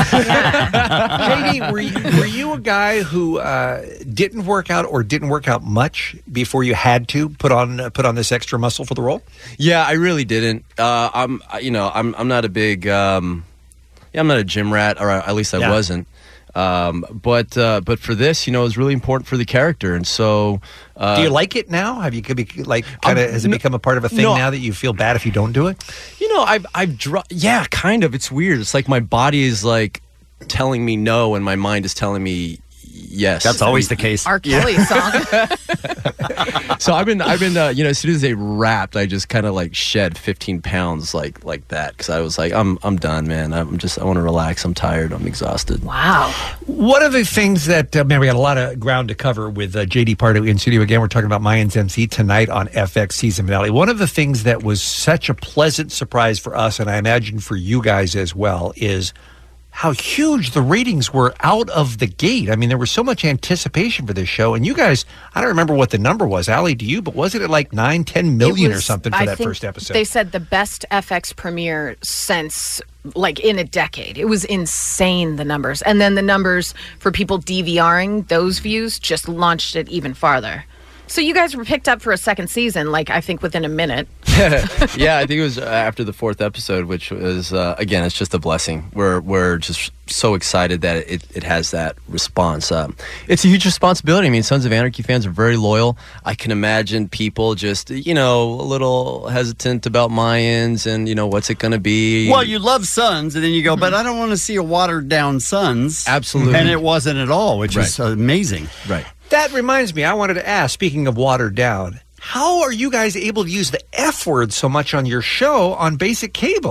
JD, were you a guy who didn't work out or didn't work out much before you had to put on this extra muscle for the role? Yeah, I really didn't. I'm not a big I'm not a gym rat, or at least I wasn't. But for this, it was really important for the character, and so. Do you like it now? Have you has it become a part of a thing now that you feel bad if you don't do it? Yeah, kind of. It's weird. It's like my body is like telling me no, and my mind is telling me yes. That's always the case. R. Kelly song. So I've been as soon as they wrapped, I just kind of like shed 15 pounds like that, because I was like, I'm done, man. I want to relax. I'm tired. I'm exhausted. Wow. One of the things that we got a lot of ground to cover with JD Pardo in studio again. We're talking about Mayans MC tonight on FX season finale. One of the things that was such a pleasant surprise for us, and I imagine for you guys as well, is how huge the ratings were out of the gate. I mean, there was so much anticipation for this show. And you guys, I don't remember what the number was, Allie, do you? But wasn't it like 9-10 million or something for that first episode? They said the best FX premiere since, like, in a decade. It was insane, the numbers. And then the numbers for people DVRing those views just launched it even farther. So you guys were picked up for a second season, like, I think within a minute. Yeah, I think it was after the 4th episode, which was, again, it's just a blessing. We're just so excited that it has that response. It's a huge responsibility. I mean, Sons of Anarchy fans are very loyal. I can imagine people just, a little hesitant about Mayans and, what's it going to be. Well, you love Sons, and then you go, but I don't want to see a watered-down Sons. Absolutely. And it wasn't at all, which is amazing. Right. That reminds me, I wanted to ask, speaking of watered down, how are you guys able to use the F word so much on your show on basic cable?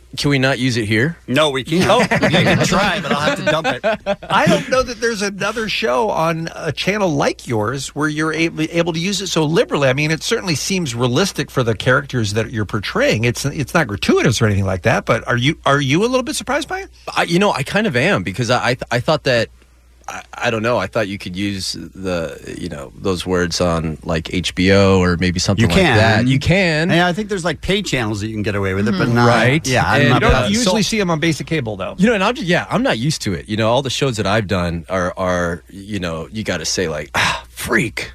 Can we not use it here? No, we can't. Oh. You can try, but I'll have to dump it. I don't know that there's another show on a channel like yours where you're able to use it so liberally. I mean, it certainly seems realistic for the characters that you're portraying. It's not gratuitous or anything like that. But are you a little bit surprised by it? I kind of am, because I thought that. I don't know. I thought you could use those words on like HBO or maybe something like that. You can. Yeah, I think there's like pay channels that you can get away with it, but not. Right. Yeah, you don't usually see them on basic cable, though. And I'm not used to it. All the shows that I've done are you got to say like, freak.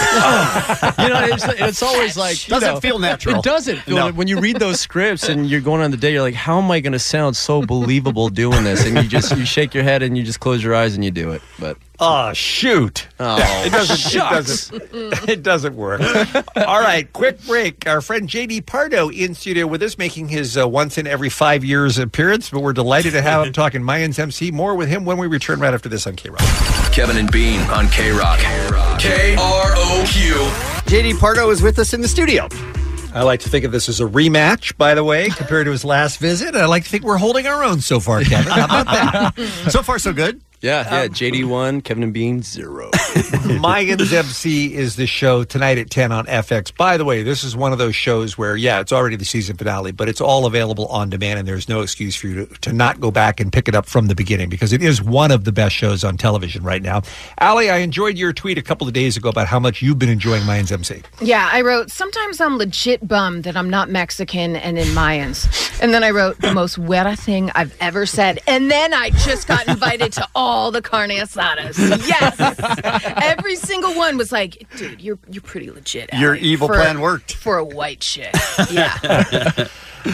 It's always like doesn't feel natural. It doesn't feel when you read those scripts and you're going on the day. You're like, how am I going to sound so believable doing this? And you shake your head and you just close your eyes and you do it. But shoot! It doesn't work. All right, quick break. Our friend JD Pardo in studio with us, making his once in every 5 years appearance. But we're delighted to have him talking Mayans MC. More with him when we return right after this on K-Rock. Kevin and Bean on K-Rock. KROQ. JD Pardo is with us in the studio. I like to think of this as a rematch, by the way, compared to his last visit. I like to think we're holding our own so far, Kevin. How about that? So far, so good. Yeah. JD 1, Kevin and Bean 0. Mayans MC is the show tonight at 10 on FX. By the way, this is one of those shows where, it's already the season finale, but it's all available on demand, and there's no excuse for you to not go back and pick it up from the beginning, because it is one of the best shows on television right now. Allie, I enjoyed your tweet a couple of days ago about how much you've been enjoying Mayans MC. Yeah, I wrote, sometimes I'm legit bummed that I'm not Mexican and in Mayans. And then I wrote, the most wera thing I've ever said. And then I just got invited to all the carne asadas. Yes! Every single one was like, dude, you're pretty legit, Allie, your evil plan worked. For a white chick. Yeah.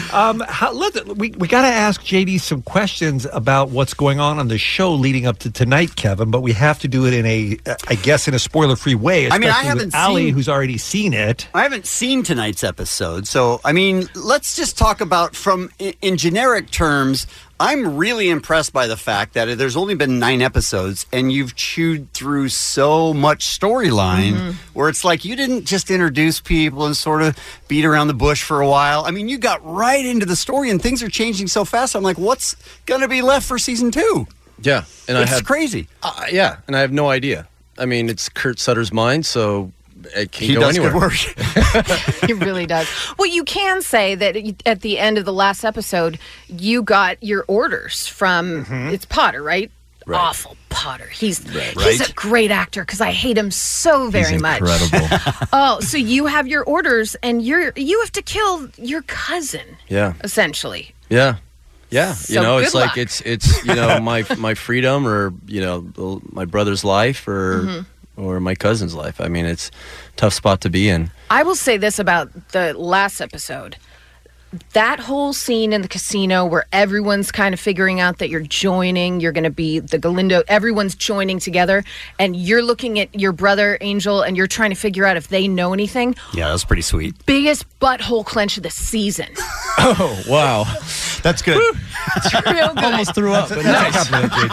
We got to ask JD some questions about what's going on the show leading up to tonight, Kevin, but we have to do it in a spoiler-free way, especially I haven't with Allie, who's already seen it. I haven't seen tonight's episode, so, let's just talk about in generic terms. I'm really impressed by the fact that there's only been 9 episodes and you've chewed through so much storyline where it's like you didn't just introduce people and sort of beat around the bush for a while. You got right into the story and things are changing so fast. I'm like, what's going to be left for season 2? Yeah. And it's crazy. And I have no idea. It's Kurt Sutter's mind, so it can go does anywhere. Good work. He really does. Well, you can say that at the end of the last episode, you got your orders from it's Potter, right? Awful Potter. He's a great actor because I hate him so very much. Incredible. So you have your orders and you have to kill your cousin. Yeah. Essentially. Yeah. Yeah. So it's good like luck. it's my freedom or my brother's life or my cousin's life. It's a tough spot to be in. I will say this about the last episode. That whole scene in the casino where everyone's kind of figuring out that you're going to be the Galindo, everyone's joining together, and you're looking at your brother, Angel, and you're trying to figure out if they know anything. Yeah, that was pretty sweet. Biggest butthole clench of the season. Oh, wow. That's good. It's real good. Almost threw up, but nice.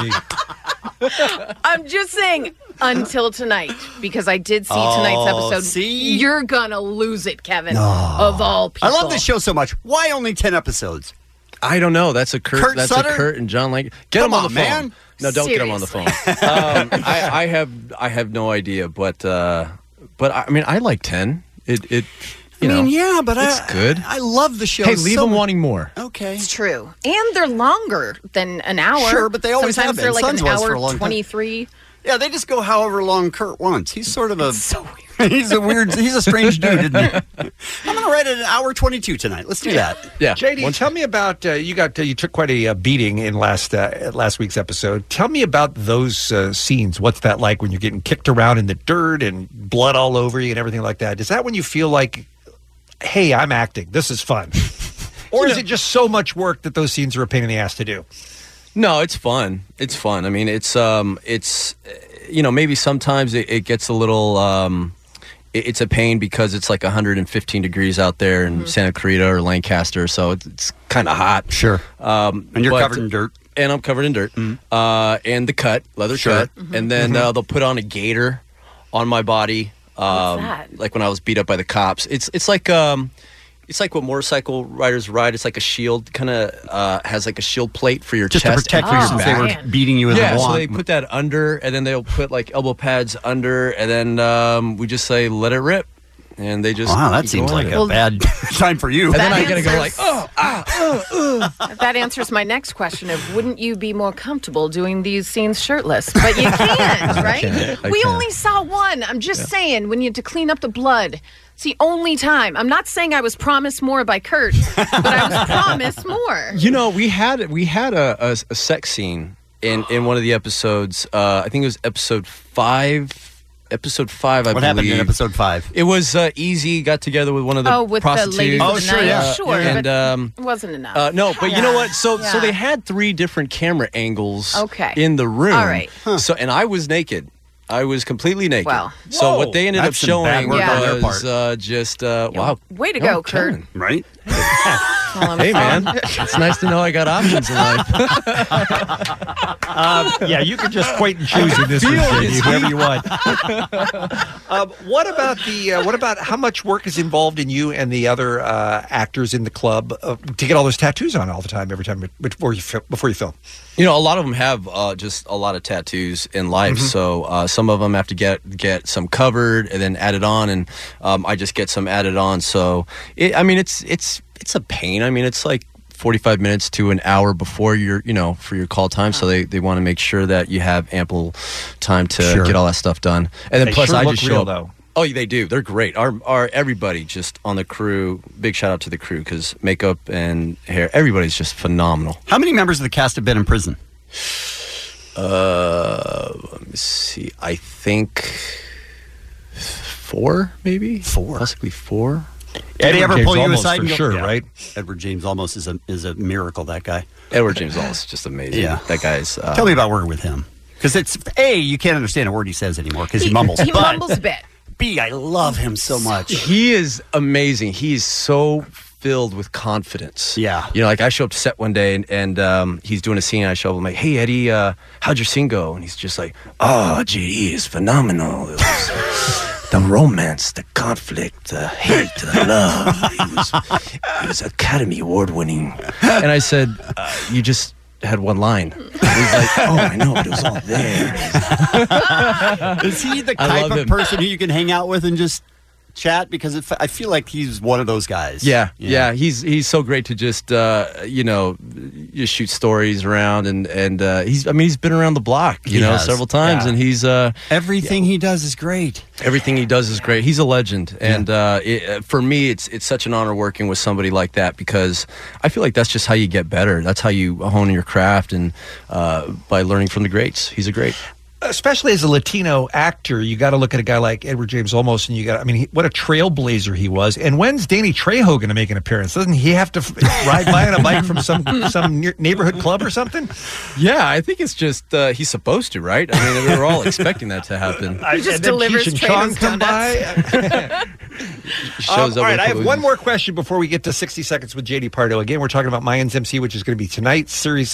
I'm just saying, until tonight, because I did see tonight's episode. See? You're gonna lose it, Kevin. Of all people. I love this show so much. Why only 10 episodes? I don't know. That's a Kurt Sutter? A Kurt and John Lang. Get him on the phone. Man. No, don't get him on the phone. I have no idea, but I like 10. Yeah, but it's good. I love the show. Hey, leave them wanting more. Okay, it's true, and they're longer than an hour. Sure, but they always sometimes have they're been. like Sons an was hour for a long time. 23. Yeah, they just go however long Kurt wants. He's sort of a so weird. He's a strange dude, isn't he? I'm going to write it an hour 22 tonight. Let's do that. Yeah. JD, tell me about you took quite a beating in last week's episode. Tell me about those scenes. What's that like when you're getting kicked around in the dirt and blood all over you and everything like that? Is that when you feel like, hey, I'm acting. This is fun. Or is it just so much work that those scenes are a pain in the ass to do? No, it's fun. It's fun. It's maybe sometimes it gets a little it's a pain because it's like 115 degrees out there in Santa Clarita or Lancaster, so it's kind of hot. Sure. And you're covered in dirt. And I'm covered in dirt. And the cut, leather cut. And then they'll put on a gator on my body. What's that? Like when I was beat up by the cops. It's like It's like what motorcycle riders ride. It's like a shield, kind of has like a shield plate for your Just chest. to protect you since they were beating you with a so wand. they put that under, and then they'll put like elbow pads under, and then we just say, let it rip. And they just... Wow, that seems like a bad time for you. And then I got to go like, That answers my next question of, wouldn't you be more comfortable doing these scenes shirtless? But you can't, right? I We can't. only saw one. I'm just saying, when you had to clean up the blood, it's the only time. I'm not saying I was promised more by Kurt, but I was promised more. You know, we had a sex scene in one of the episodes. I think it was episode 5. Episode 5, I believe. What happened in episode 5? It was Easy got together with one of the with prostitutes. the ladies of the night. Sure, and but it wasn't enough. no, but you know what? So Yeah. they had 3 different camera angles Okay. in the room. All right. So and I was naked. I was completely naked. Wow. So Whoa. what they ended That's up some bad showing work on their was just wow. Way to go, Kurt. Kevin. Right? Hey man, it's nice to know I got options in life. Yeah, you can just point and choose in this one, JD, whoever you want. What about how much work is involved in you and the other actors in the club to get all those tattoos on all the time, every time before you film? You know, a lot of them have just a lot of tattoos in life. So some of them have to get some covered and then added on, and I just get some added on. So it's a pain. I mean, it's like 45 minutes to an hour before for your call time. So they want to make sure that you have ample time to get all that stuff done. And then They plus sure I look just real, show up. though. Oh, they do. They're great. Our everybody just on the crew. Big shout out to the crew because makeup and hair, everybody's just phenomenal. How many members of the cast have been in prison? Let me see. I think 4, maybe 4, possibly 4. Did they ever James pull you Olmos aside? for and go, sure, Yeah. right? Edward James Olmos is a miracle. That guy. Edward James Olmos is just amazing. Yeah. That guy's. Tell me about working with him, because it's you can't understand a word he says anymore because he mumbles. He But mumbles a bit. B, I love him so much. He is amazing. He's so filled with confidence. Yeah. You know, like I show up to set one day and he's doing a scene. And I show up. I'm like, hey, Eddie, how'd your scene go? And he's just like, oh, GD is phenomenal. It was the romance, the conflict, the hate, the love. He was Academy Award winning. And I said, you just had one line. And he's like, oh, I know, but it was all there. Is he the I type love of him. person who you can hang out with and just chat? Because I feel like he's one of those guys. Yeah. He's so great to just just shoot stories around and he's been around the block, He has. several times, Yeah. and he's everything he does is great. Everything he does is great. He's a legend, and for me, it's such an honor working with somebody like that because I feel like that's just how you get better. That's how you hone your craft, and by learning from the greats. He's a great. Especially as a Latino actor, you got to look at a guy like Edward James Olmos, and what a trailblazer he was. And when's Danny Trejo going to make an appearance? Doesn't he have to ride by on a bike from some neighborhood club or something? Yeah, I think it's just he's supposed to, right? I mean, we were all expecting that to happen. He just And then delivers Cheech and Chong Trejo's come donuts. Shows up all right, with I have Palooza. one more question before we get to 60 Seconds with JD Pardo. Again, we're talking about Mayans MC, which is going to be tonight's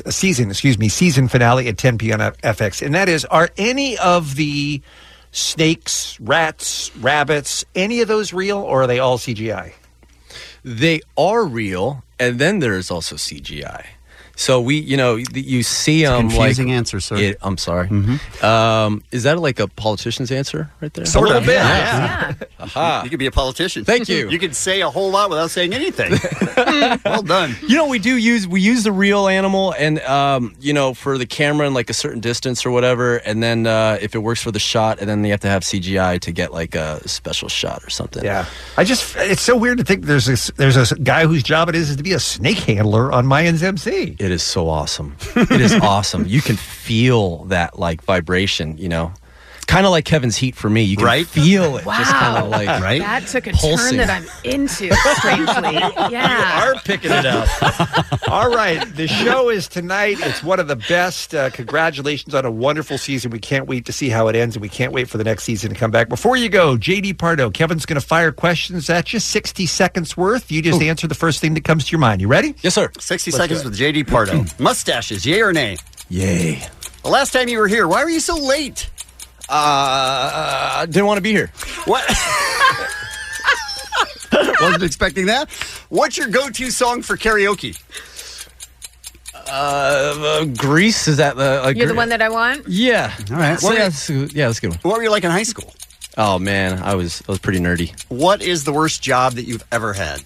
season finale at 10 p.m. on FX. And that is, are any of the snakes, rats, rabbits, any of those real, or are they all CGI? They are real, and then there's also CGI. So you see them confusing answer, sir. I'm sorry. Mm-hmm. Is that like a politician's answer right there? Sort of, yeah. You could be a politician. Thank you. You could say a whole lot without saying anything. Well done. We use the real animal, and for the camera in like a certain distance or whatever, and then if it works for the shot, and then you have to have CGI to get like a special shot or something. Yeah, it's so weird to think there's a guy whose job it is to be a snake handler on Mayans MC. It is so awesome. It is awesome. You can feel that like vibration, kind of like Kevin's heat for me. You can feel it. Wow. Just kind of like That took a pulsing. turn that I'm into, strangely. Yeah. You are picking it up. All right, the show is tonight. It's one of the best. Congratulations on a wonderful season. We can't wait to see how it ends, and we can't wait for the next season to come back. Before you go, JD Pardo, Kevin's going to fire questions at you, 60 seconds worth. You just answer the first thing that comes to your mind. You ready? Yes, sir. 60 seconds with JD Pardo. Mustaches, yay or nay? Yay. The last time you were here, why were you so late? Didn't want to be here. What? Wasn't expecting that. What's your go-to song for karaoke? Grease, is that the... You're the one that I want? Yeah. All right. So that's a good one. What were you like in high school? Oh, man, I was pretty nerdy. What is the worst job that you've ever had?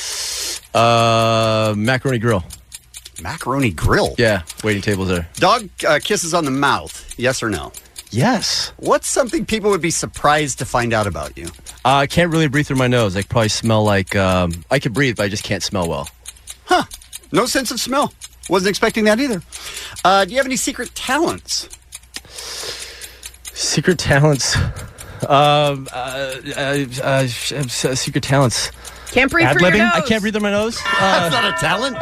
Macaroni grill. Macaroni grill? Yeah, waiting tables there. Dog kisses on the mouth, yes or no? Yes. What's something people would be surprised to find out about you? I can't really breathe through my nose. I probably smell like... I can breathe, but I just can't smell well. Huh. No sense of smell. Wasn't expecting that either. Do you have any secret talents? Secret talents? Secret talents. Can't breathe through your nose. I can't breathe through my nose. That's not a talent.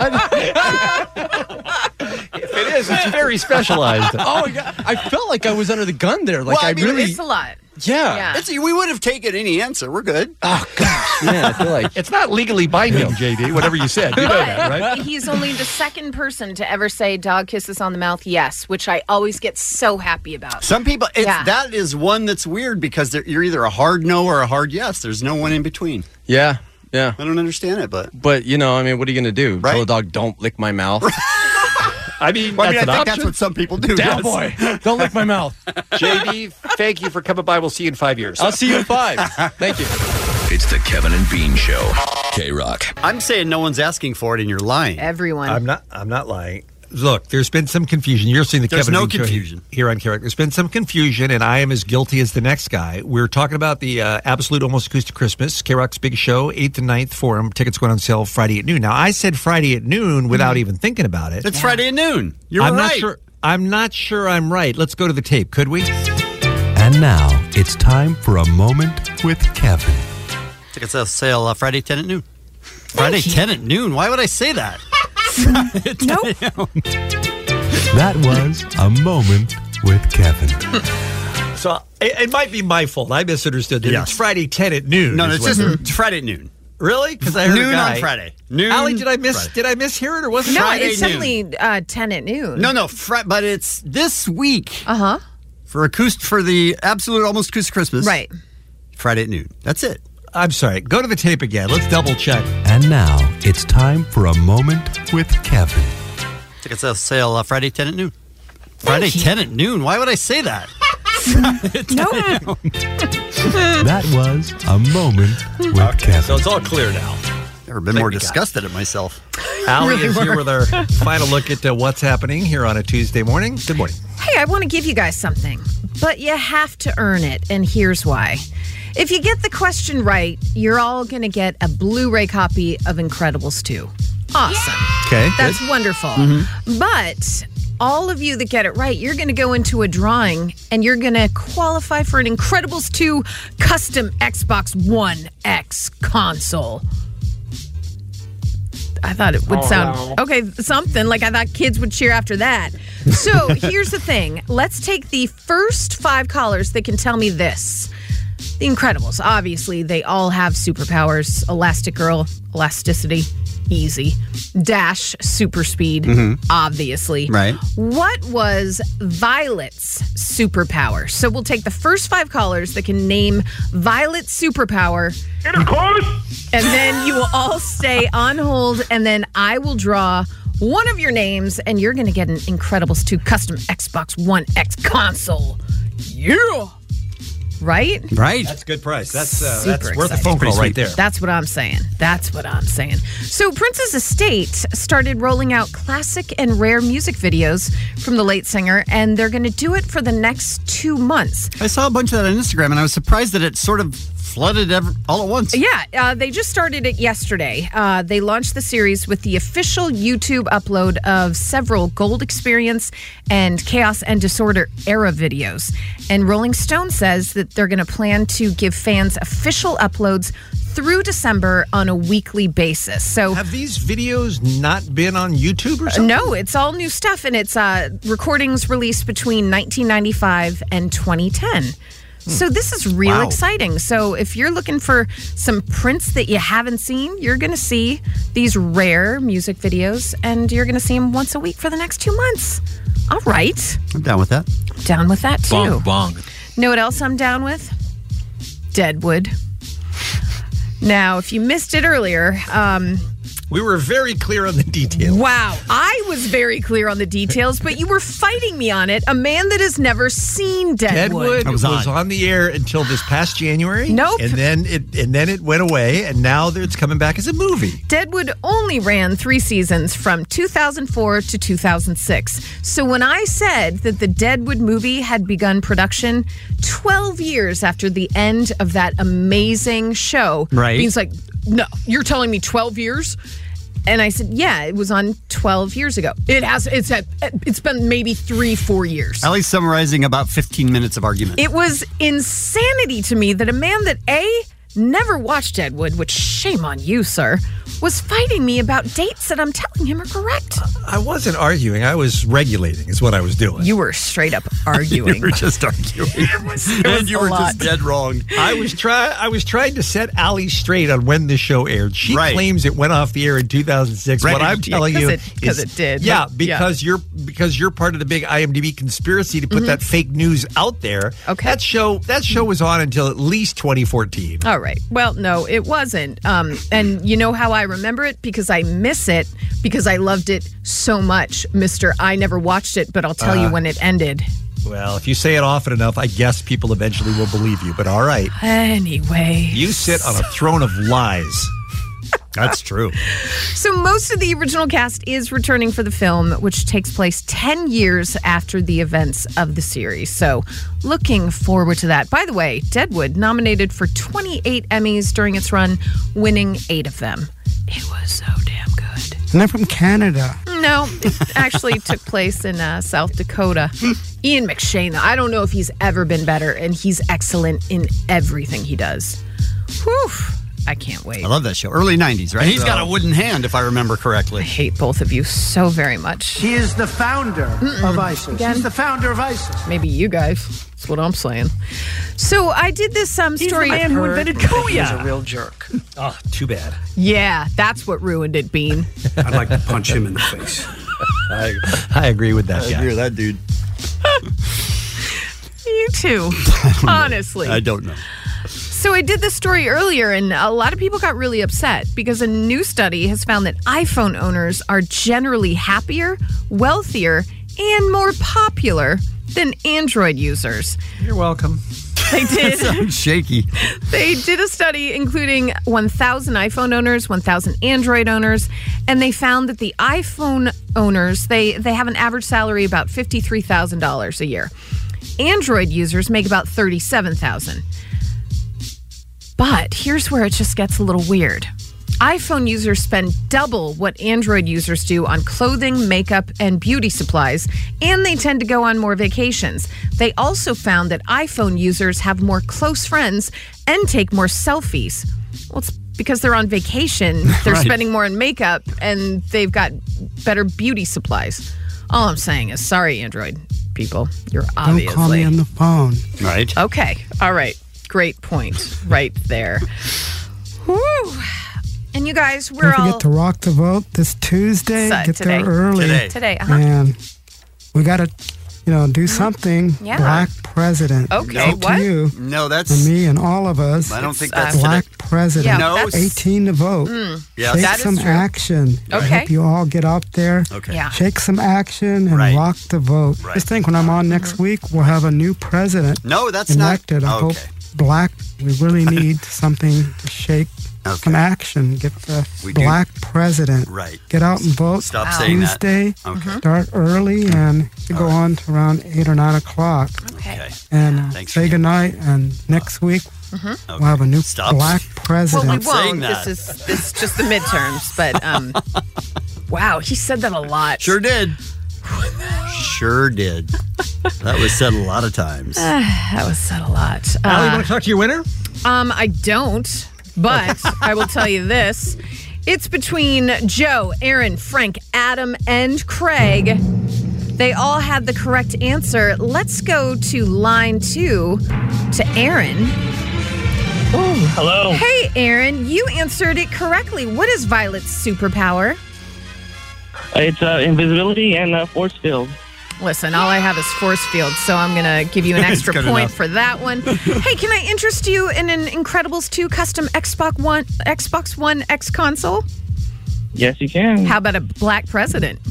If it is, it's very specialized. Oh my God. I felt like I was under the gun there. Like, Well, I mean, It's a lot. Yeah. We would have taken any answer. We're good. Oh, gosh, man. I feel like... It's not legally binding, JD, whatever you said. You know that, right? He's only the second person to ever say dog kisses on the mouth, yes, which I always get so happy about. Some people, that is one that's weird because you're either a hard no or a hard yes. There's no one in between. Yeah. Yeah. I don't understand it, but... But, you know, I mean, what are you going to do? Tell a dog, don't lick my mouth? I mean, I think that's what some people do. Down, boy. Don't lick my mouth. JD, thank you for coming by. We'll see you in 5 years. I'll see you in 5. Thank you. It's the Kevin and Bean Show. K-Rock. I'm saying no one's asking for it and you're lying. Everyone. I'm not lying. Look, there's been some confusion. You're seeing the There's Kevin no and Bean Show confusion. here on K-Rock. There's been some confusion, and I am as guilty as the next guy. We're talking about the Absolute Almost Acoustic Christmas, K-Rock's big show, 8th and 9th Forum. Tickets going on sale Friday at noon. Now, I said Friday at noon without even thinking about it. It's Friday at noon. You're right. I'm not sure I'm right. Let's go to the tape, could we? And now, it's time for a moment with Kevin. Tickets on sale Friday 10 at noon. Friday 10 at noon? Why would I say that? That was a moment with Kevin. So it might be my fault. I misunderstood that. Yes. It's Friday 10 at noon. No, is it's what- just Friday at noon. Really? Because I heard noon a guy. on Friday. Noon. Allie, did I mishear it, or was it No, Friday it's noon? only 10 at noon. No, but it's this week. Uh-huh. For the Absolute Almost Acoustic Christmas. Right. Friday at noon. That's it. I'm sorry. Go to the tape again. Let's double check. And now, it's time for a moment with Kevin. Tickets on sale Friday 10 at noon. Friday 10 at noon? Why would I say that? That was a moment with Kevin. So it's all clear now. Never been more disgusted at myself. Allie is here with our final look at what's happening here on a Tuesday morning. Good morning. Hey, I want to give you guys something, but you have to earn it, and here's why. If you get the question right, you're all going to get a Blu-ray copy of Incredibles 2. Awesome. Okay. That's wonderful. But all of you that get it right, you're going to go into a drawing, and you're going to qualify for an Incredibles 2 custom Xbox One X console. I thought it would sound okay, something like I thought kids would cheer after that. So here's the thing. Let's take the first 5 callers that can tell me this. The Incredibles, obviously, they all have superpowers. Elastic Girl, elasticity, easy. Dash, super speed, obviously. Right. What was Violet's superpower? So we'll take the first 5 callers that can name Violet's superpower. Intercourse! And then you will all stay on hold, and then I will draw one of your names, and you're going to get an Incredibles 2 custom Xbox One X console. Yeah! Right? Right. That's a good price. That's Super worth a exciting. phone call right there. That's what I'm saying. So Prince's estate started rolling out classic and rare music videos from the late singer, and they're going to do it for the next 2 months. I saw a bunch of that on Instagram, and I was surprised that it sort of flooded all at once. Yeah, they just started it yesterday. They launched the series with the official YouTube upload of several Gold Experience and Chaos and Disorder era videos. And Rolling Stone says that they're going to plan to give fans official uploads through December on a weekly basis. So have these videos not been on YouTube or something? No, it's all new stuff, and it's recordings released between 1995 and 2010. So this is real exciting. So if you're looking for some Prince that you haven't seen, you're going to see these rare music videos, and you're going to see them once a week for the next 2 months. All right. I'm down with that. Down with that, too. Bong. Know what else I'm down with? Deadwood. Now, if you missed it earlier, we were very clear on the details. Wow, I was very clear on the details, but you were fighting me on it. A man that has never seen Deadwood. Deadwood was on the air until this past January. Nope. And then it went away, and now it's coming back as a movie. Deadwood only ran 3 seasons from 2004 to 2006. So when I said that the Deadwood movie had begun production 12 years after the end of that amazing show, right? Bean's like, no, you're telling me 12 years? And I said, yeah, it was on 12 years ago. It's been maybe 3-4 years. At least summarizing about 15 minutes of argument. It was insanity to me that a man that never watched Deadwood, which shame on you, sir, was fighting me about dates that I'm telling him are correct. I wasn't arguing. I was regulating is what I was doing. You were straight up arguing. You were just arguing. And you were just dead wrong. I was trying to set Allie straight on when the show aired. She claims it went off the air in 2006. Right. What I'm telling you is because it did. Yeah, because you're part of the big IMDb conspiracy to put that fake news out there. Okay. That show was on until at least 2014. All right. Well, no, it wasn't. And you know how I remember it? Because I miss it because I loved it so much, Mr. I never watched it, but I'll tell you when it ended. Well, if you say it often enough, I guess people eventually will believe you. But all right. Anyway. You sit on a throne of lies. That's true. So most of the original cast is returning for the film, which takes place 10 years after the events of the series. So looking forward to that. By the way, Deadwood nominated for 28 Emmys during its run, winning 8 of them. It was so damn good. And they're from Canada. No, it actually took place in South Dakota. Ian McShane, I don't know if he's ever been better, and he's excellent in everything he does. Whew. I can't wait. I love that show. Early 90s, right? He's got a wooden hand, if I remember correctly. I hate both of you so very much. He is the founder of ISIS. Again? He's the founder of ISIS. Maybe you guys. That's what I'm saying. So I did this story. He's the man who invented Kuya. He's a real jerk. Oh, too bad. Yeah, that's what ruined it, Bean. I'd like to punch him in the face. I agree with that guy. I agree with that dude. You too, honestly. I don't know. So I did this story earlier, and a lot of people got really upset because a new study has found that iPhone owners are generally happier, wealthier, and more popular than Android users. You're welcome. They did. Sounds shaky. They did a study including 1,000 iPhone owners, 1,000 Android owners, and they found that the iPhone owners, they have an average salary about $53,000 a year. Android users make about $37,000. But here's where it just gets a little weird. iPhone users spend double what Android users do on clothing, makeup, and beauty supplies, and they tend to go on more vacations. They also found that iPhone users have more close friends and take more selfies. Well, it's because they're on vacation, they're spending more on makeup, and they've got better beauty supplies. All I'm saying is, sorry, Android people, you're obviously... Don't call me on the phone. Right. Okay, all right. Great point right there. Woo! And you guys, we're Don't forget to rock the vote this Tuesday. Get today. there early. Today. And we got to, do something. Yeah. Black president. Okay, Up to you. No, that's... And me and all of us. I don't think that's Black today. president. Yeah, no, 18 to vote. Yeah, Take that is some true. action. I Okay. hope you all get out there. Okay. Yeah. Take some action and rock the vote. Right. Just think, when I'm on next week, we'll have a new president No, that's elected. not... I hope Black, we really need something to shake some action. Get the We do. Black president. Right. Get out and vote. Stop saying that. Tuesday. Okay. Start early and go on to around 8 or 9 o'clock. Okay. And Thanks say goodnight. And next week, we'll have a new Black president. Well, we won't. This is just the midterms, but wow, he said that a lot. Sure did. Sure did. That was said a lot of times. That was said a lot. Allie, you want to talk to your winner? I don't, but I will tell you this. It's between Joe, Aaron, Frank, Adam, and Craig. They all had the correct answer. Let's go to line 2 to Aaron. Hello. Hey, Aaron, you answered it correctly. What is Violet's superpower? It's invisibility and force field. Listen, all I have is force field, so I'm going to give you an extra Good point enough. for that one. Hey, can I interest you in an Incredibles 2 custom Xbox One X console? Yes, you can. How about a black president?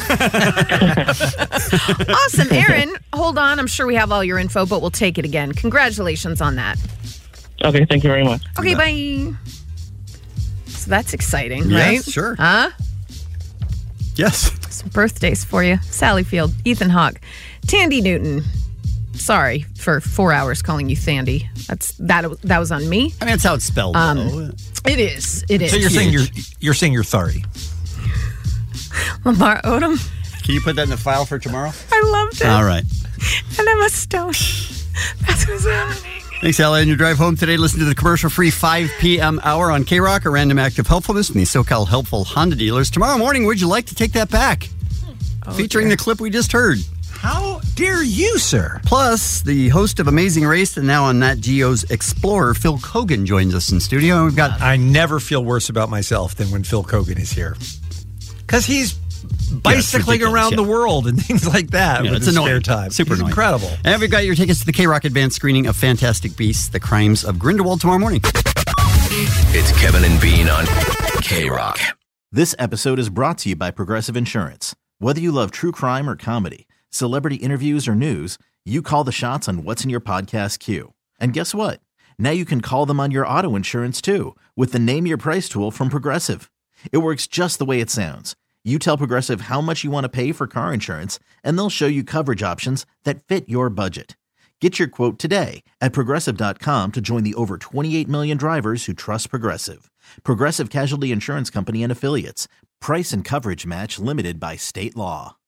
Awesome. Aaron, hold on. I'm sure we have all your info, but we'll take it again. Congratulations on that. Okay, thank you very much. Okay, bye. So that's exciting, Yes, right? sure. Huh? Yes. Some birthdays for you. Sally Field, Ethan Hawke, Tandy Newton. Sorry for 4 hours calling you Thandy. That was on me. I mean, that's how it's spelled. though. It is. It is. So you're saying you're saying you're sorry. Lamar Odom. Can you put that in the file for tomorrow? I loved it. All right. And Emma Stone. That's what's happening. Thanks, Allie. On your drive home today, listen to the commercial-free 5 p.m. hour on K-Rock, a random act of helpfulness from the SoCal Helpful Honda dealers. Tomorrow morning, would you like to take that back? Featuring the clip we just heard. How dare you, sir? Plus, the host of Amazing Race and now on Nat Geo's Explorer, Phil Kogan, joins us in studio. And we've got. I never feel worse about myself than when Phil Kogan is here. Because he's bicycling around the world and things like that with his spare time. Super annoying. Incredible. And we've got your tickets to the K-Rock Advanced screening of Fantastic Beasts, The Crimes of Grindelwald tomorrow morning. It's Kevin and Bean on K-Rock. This episode is brought to you by Progressive Insurance. Whether you love true crime or comedy, celebrity interviews or news, you call the shots on what's in your podcast queue. And guess what? Now you can call them on your auto insurance too with the Name Your Price tool from Progressive. It works just the way it sounds. You tell Progressive how much you want to pay for car insurance, and they'll show you coverage options that fit your budget. Get your quote today at Progressive.com to join the over 28 million drivers who trust Progressive. Progressive Casualty Insurance Company and Affiliates. Price and coverage match limited by state law.